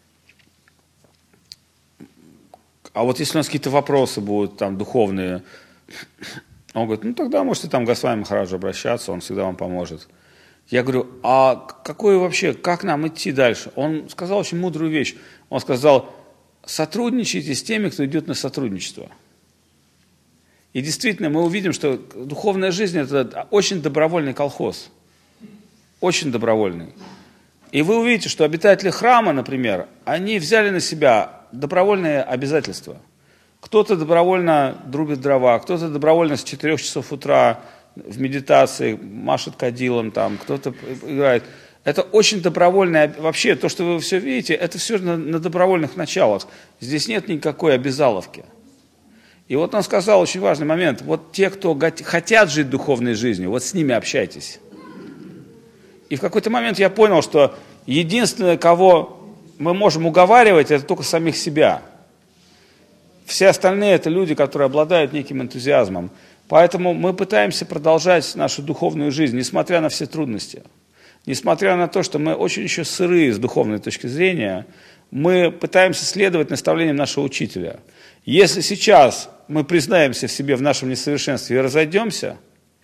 А вот если у нас какие-то вопросы будут там духовные, он говорит, ну тогда можете там к Госвами Махараджу обращаться, он всегда вам поможет. Я говорю, а какое вообще, как нам идти дальше? Он сказал очень мудрую вещь. Он сказал, сотрудничайте с теми, кто идет на сотрудничество. И действительно мы увидим, что духовная жизнь это очень добровольный колхоз. Очень добровольный. И вы увидите, что обитатели храма, например, они взяли на себя добровольные обязательства. Кто-то добровольно друбит дрова, кто-то добровольно с четырёх часов утра в медитации машет кадилом, там, кто-то играет. Это очень добровольное, вообще то, что вы все видите, это все на, на добровольных началах. Здесь нет никакой обязаловки. И вот он сказал очень важный момент, вот те, кто хотят жить духовной жизнью, вот с ними общайтесь. И в какой-то момент я понял, что единственное, кого мы можем уговаривать, это только самих себя. Все остальные это люди, которые обладают неким энтузиазмом. Поэтому мы пытаемся продолжать нашу духовную жизнь, несмотря на все трудности. Несмотря на то, что мы очень еще сырые с духовной точки зрения, мы пытаемся следовать наставлениям нашего учителя. Если сейчас мы признаемся в себе в нашем несовершенстве и разойдемся,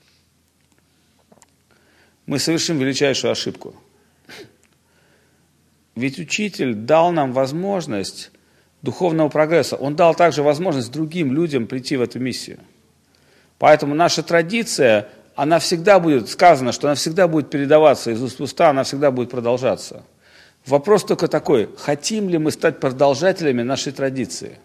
мы совершим величайшую ошибку. Ведь учитель дал нам возможность духовного прогресса. Он дал также возможность другим людям прийти в эту миссию. Поэтому наша традиция, она всегда будет, сказано, что она всегда будет передаваться из уст в уста, она всегда будет продолжаться. Вопрос только такой, хотим ли мы стать продолжателями нашей традиции?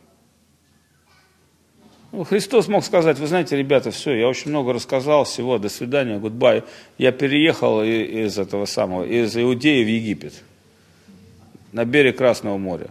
Ну, Христос мог сказать, вы знаете, ребята, все, я очень много рассказал, всего, до свидания, гудбай. Я переехал из этого самого, из Иудеи в Египет, на берег Красного моря.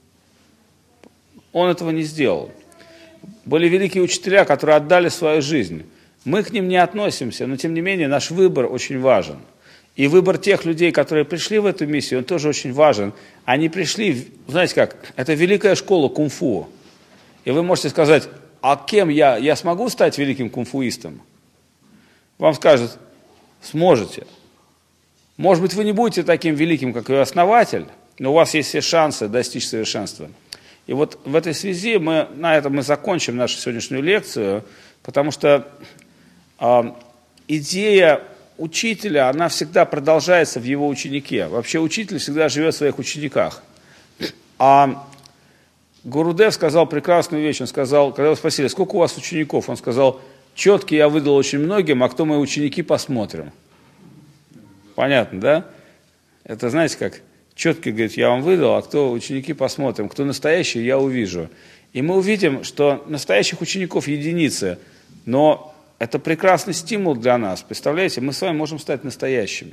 Он этого не сделал. Были великие учителя, которые отдали свою жизнь. Мы к ним не относимся, но тем не менее наш выбор очень важен. И выбор тех людей, которые пришли в эту миссию, он тоже очень важен. Они пришли, знаете как, это великая школа кунг-фу. И вы можете сказать, а кем я? Я смогу стать великим кунг-фуистом? Вам скажут, сможете. Может быть, вы не будете таким великим, как ее основатель, но у вас есть все шансы достичь совершенства. И вот в этой связи мы на этом мы закончим нашу сегодняшнюю лекцию, потому что э, идея учителя, она всегда продолжается в его ученике. Вообще учитель всегда живет в своих учениках. А Гурудев сказал прекрасную вещь. Он сказал, когда его спросили, сколько у вас учеников, он сказал, четкий я выдал очень многим, а кто мои ученики, посмотрим. Понятно, да? Это, знаете, как четкий говорит, я вам выдал, а кто ученики посмотрим, кто настоящий, я увижу. И мы увидим, что настоящих учеников единицы, но это прекрасный стимул для нас. Представляете, мы с вами можем стать настоящими.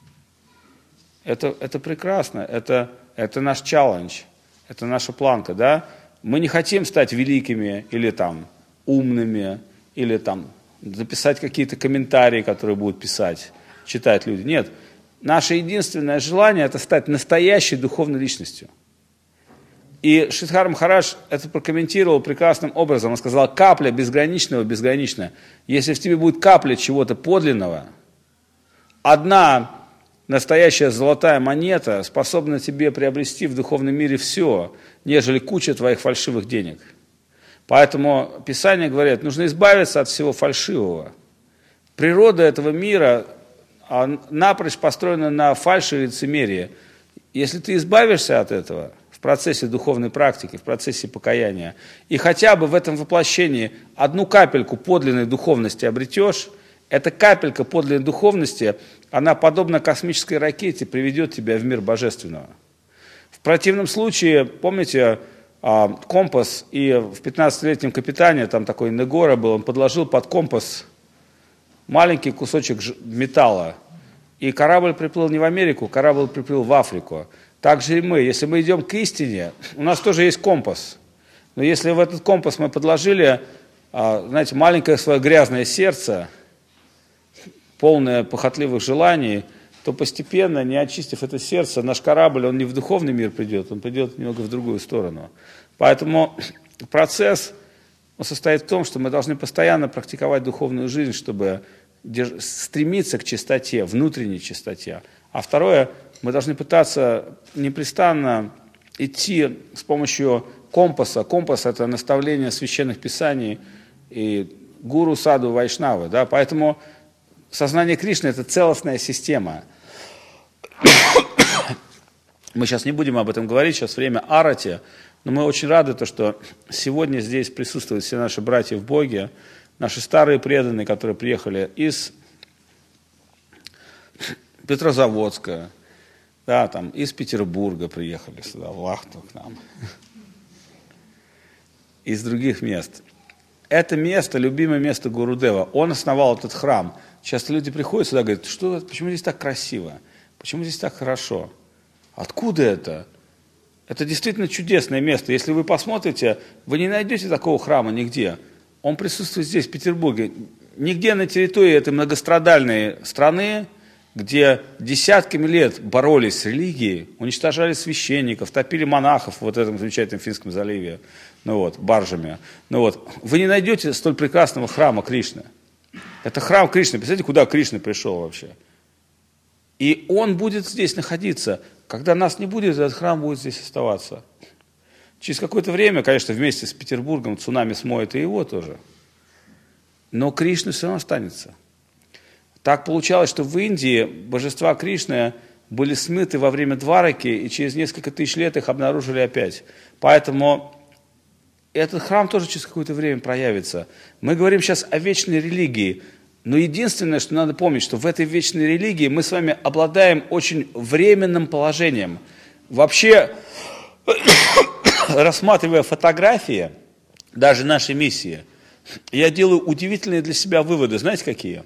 Это, это прекрасно, это, это наш челлендж, это наша планка, да? Мы не хотим стать великими или там умными, или там записать какие-то комментарии, которые будут писать, читать люди. Нет, наше единственное желание – это стать настоящей духовной личностью. И Шридхар Махарадж это прокомментировал прекрасным образом. Он сказал, капля безграничного безгранична. Если в тебе будет капля чего-то подлинного, одна настоящая золотая монета способна тебе приобрести в духовном мире все, нежели куча твоих фальшивых денег. Поэтому Писание говорит, нужно избавиться от всего фальшивого. Природа этого мира напрочь построена на фальши и лицемерии. Если ты избавишься от этого в процессе духовной практики, в процессе покаяния, и хотя бы в этом воплощении одну капельку подлинной духовности обретешь, эта капелька подлинной духовности, она, подобно космической ракете, приведет тебя в мир божественного. В противном случае, помните, компас, и в пятнадцатилетнем капитане, там такой Негора был, он подложил под компас маленький кусочек металла, и корабль приплыл не в Америку, корабль приплыл в Африку. Так же и мы, если мы идем к истине, у нас тоже есть компас, но если в этот компас мы подложили, знаете, маленькое свое грязное сердце, полное похотливых желаний, то постепенно, не очистив это сердце, наш корабль, он не в духовный мир придет, он придет немного в другую сторону. Поэтому процесс он состоит в том, что мы должны постоянно практиковать духовную жизнь, чтобы стремиться к чистоте, внутренней чистоте. А второе, мы должны пытаться непрестанно идти с помощью компаса. Компас – это наставление священных писаний и гуру, саду, вайшнавы. Да? Поэтому сознание Кришны – это целостная система. Мы сейчас не будем об этом говорить, сейчас время арати, но мы очень рады, то, что сегодня здесь присутствуют все наши братья в Боге, наши старые преданные, которые приехали из Петрозаводска, да, там, из Петербурга приехали сюда, в Лахту к нам, из других мест. Это место, любимое место Гурудева, он основал этот храм. Часто люди приходят сюда и говорят, что, почему здесь так красиво, почему здесь так хорошо, откуда это? Это действительно чудесное место. Если вы посмотрите, вы не найдете такого храма нигде. Он присутствует здесь, в Петербурге. Нигде на территории этой многострадальной страны, где десятками лет боролись с религией, уничтожали священников, топили монахов в вот этом замечательном Финском заливе, ну вот, баржами. Ну вот, вы не найдете столь прекрасного храма Кришны. Это храм Кришны. Представляете, куда Кришна пришел вообще? И он будет здесь находиться. Когда нас не будет, этот храм будет здесь оставаться. Через какое-то время, конечно, вместе с Петербургом цунами смоет и его тоже. Но Кришна все равно останется. Так получалось, что в Индии божества Кришны были смыты во время Двараки, и через несколько тысяч лет их обнаружили опять. Поэтому этот храм тоже через какое-то время проявится. Мы говорим сейчас о вечной религии. Но единственное, что надо помнить, что в этой вечной религии мы с вами обладаем очень временным положением. Вообще, рассматривая фотографии, даже нашей миссии, я делаю удивительные для себя выводы. Знаете, какие?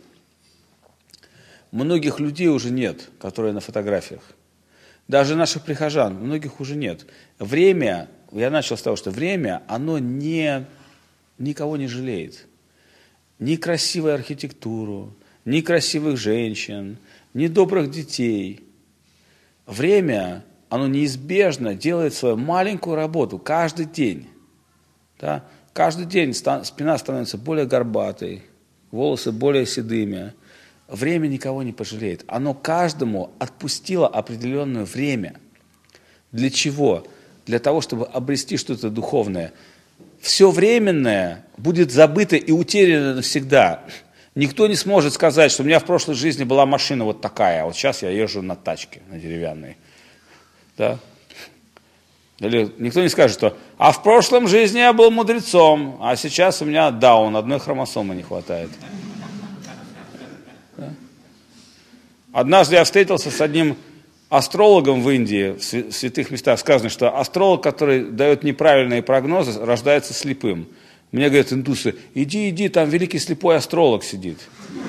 Многих людей уже нет, которые на фотографиях. Даже наших прихожан, многих уже нет. Время, я начал с того, что время, оно не, никого не жалеет. Ни красивую архитектуру, ни красивых женщин, ни добрых детей. Время, оно неизбежно делает свою маленькую работу каждый день. Да? Каждый день спина становится более горбатой, волосы более седыми. Время никого не пожалеет. Оно каждому отпустило определенное время. Для чего? Для того, чтобы обрести что-то духовное. Все временное будет забыто и утеряно навсегда. Никто не сможет сказать, что у меня в прошлой жизни была машина вот такая, а вот сейчас я езжу на тачке, на деревянной. Да? Или никто не скажет, что а в прошлом жизни я был мудрецом, а сейчас у меня даун, одной хромосомы не хватает. Да? Однажды я встретился с одним астрологом в Индии, в святых местах сказано, что астролог, который дает неправильные прогнозы, рождается слепым. Мне говорят индусы: иди, иди, там великий слепой астролог сидит.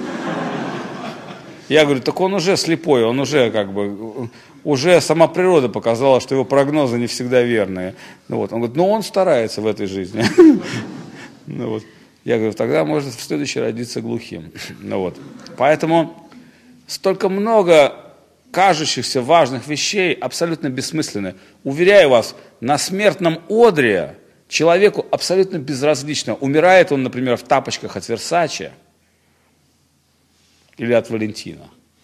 Я говорю: так он уже слепой, он уже как бы, уже сама природа показала, что его прогнозы не всегда верные. Ну, вот. Он говорит: ну он старается в этой жизни. Ну, вот. Я говорю: тогда может в следующий родиться глухим. Ну, вот. Поэтому столько много кажущихся важных вещей абсолютно бессмысленны. Уверяю вас, на смертном одре человеку абсолютно безразлично, умирает он, например, в тапочках от Версаче или от Валентина,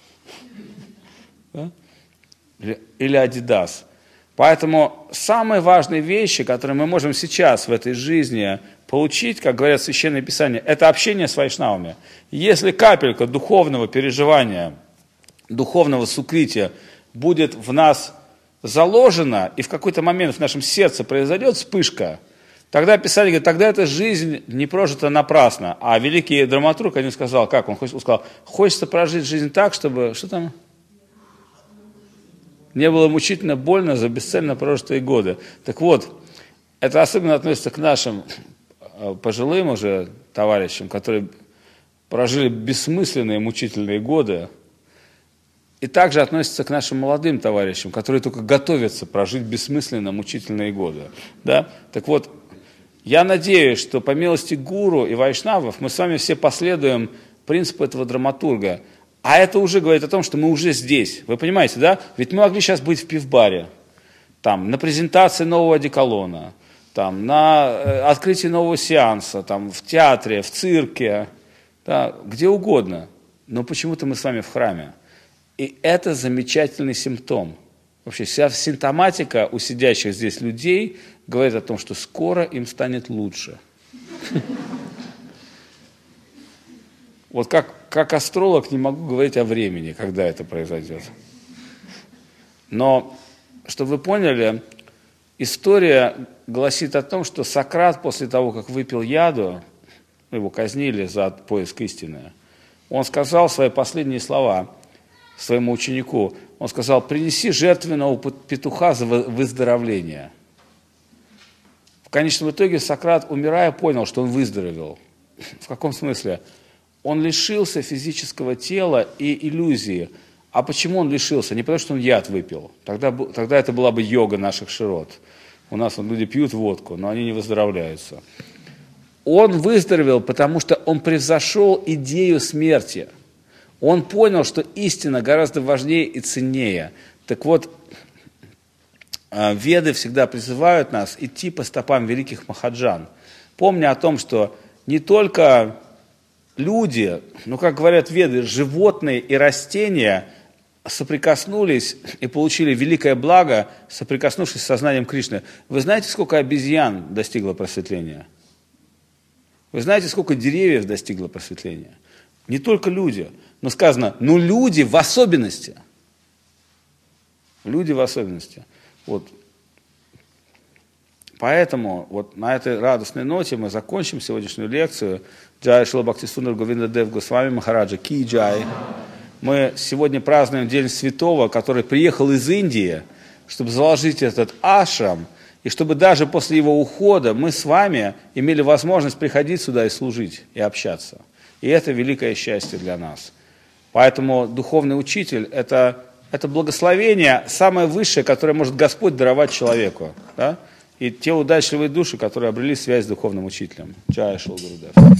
да? или, или Адидас. Поэтому самые важные вещи, которые мы можем сейчас в этой жизни получить, как говорят Священное Писание, это общение с вайшнавами. Если капелька духовного переживания, духовного сукрития будет в нас заложена, и в какой-то момент в нашем сердце произойдет вспышка, тогда Писание говорит, тогда эта жизнь не прожита напрасно. А великий драматург один сказал, как он, он сказал, хочется прожить жизнь так, чтобы, что там? Не было мучительно больно за бесцельно прожитые годы. Так вот, это особенно относится к нашим пожилым уже товарищам, которые прожили бессмысленные мучительные годы. И также относится к нашим молодым товарищам, которые только готовятся прожить бессмысленно мучительные годы. Да? Так вот, я надеюсь, что по милости гуру и вайшнавов мы с вами все последуем принципу этого драматурга. А это уже говорит о том, что мы уже здесь. Вы понимаете, да? Ведь мы могли сейчас быть в пивбаре, там, на презентации нового одеколона, там, на э, открытии нового сеанса, там, в театре, в цирке, да, где угодно. Но почему-то мы с вами в храме. И это замечательный симптом. Вообще вся симптоматика у сидящих здесь людей говорит о том, что скоро им станет лучше. Вот как, как астролог не могу говорить о времени, когда это произойдет. Но, чтобы вы поняли, история гласит о том, что Сократ после того, как выпил яду, его казнили за поиск истины, он сказал свои последние слова своему ученику. Он сказал, принеси жертвенного петуха за выздоровление. В конечном итоге Сократ, умирая, понял, что он выздоровел. В каком смысле? Он лишился физического тела и иллюзии. А почему он лишился? Не потому, что он яд выпил. Тогда, тогда это была бы йога наших широт. У нас вот, люди пьют водку, но они не выздоравливаются. Он выздоровел, потому что он превзошел идею смерти. Он понял, что истина гораздо важнее и ценнее. Так вот, веды всегда призывают нас идти по стопам великих махаджан, помня о том, что не только люди, ну, как говорят веды, животные и растения соприкоснулись и получили великое благо, соприкоснувшись с сознанием Кришны. Вы знаете, сколько обезьян достигло просветления? Вы знаете, сколько деревьев достигло просветления? Не только люди, но сказано, ну люди в особенности. Люди в особенности. Вот. Поэтому вот на этой радостной ноте мы закончим сегодняшнюю лекцию. Джай Шрила Бхактисундар Говинда Дев Госвами Махараджа Ки Джай. Мы сегодня празднуем День Святого, который приехал из Индии, чтобы заложить этот ашрам, и чтобы даже после его ухода мы с вами имели возможность приходить сюда и служить, и общаться. И это великое счастье для нас. Поэтому духовный учитель – это, это благословение самое высшее, которое может Господь даровать человеку. Да? И те удачливые души, которые обрели связь с духовным учителем. Джай Шрила Гурудев.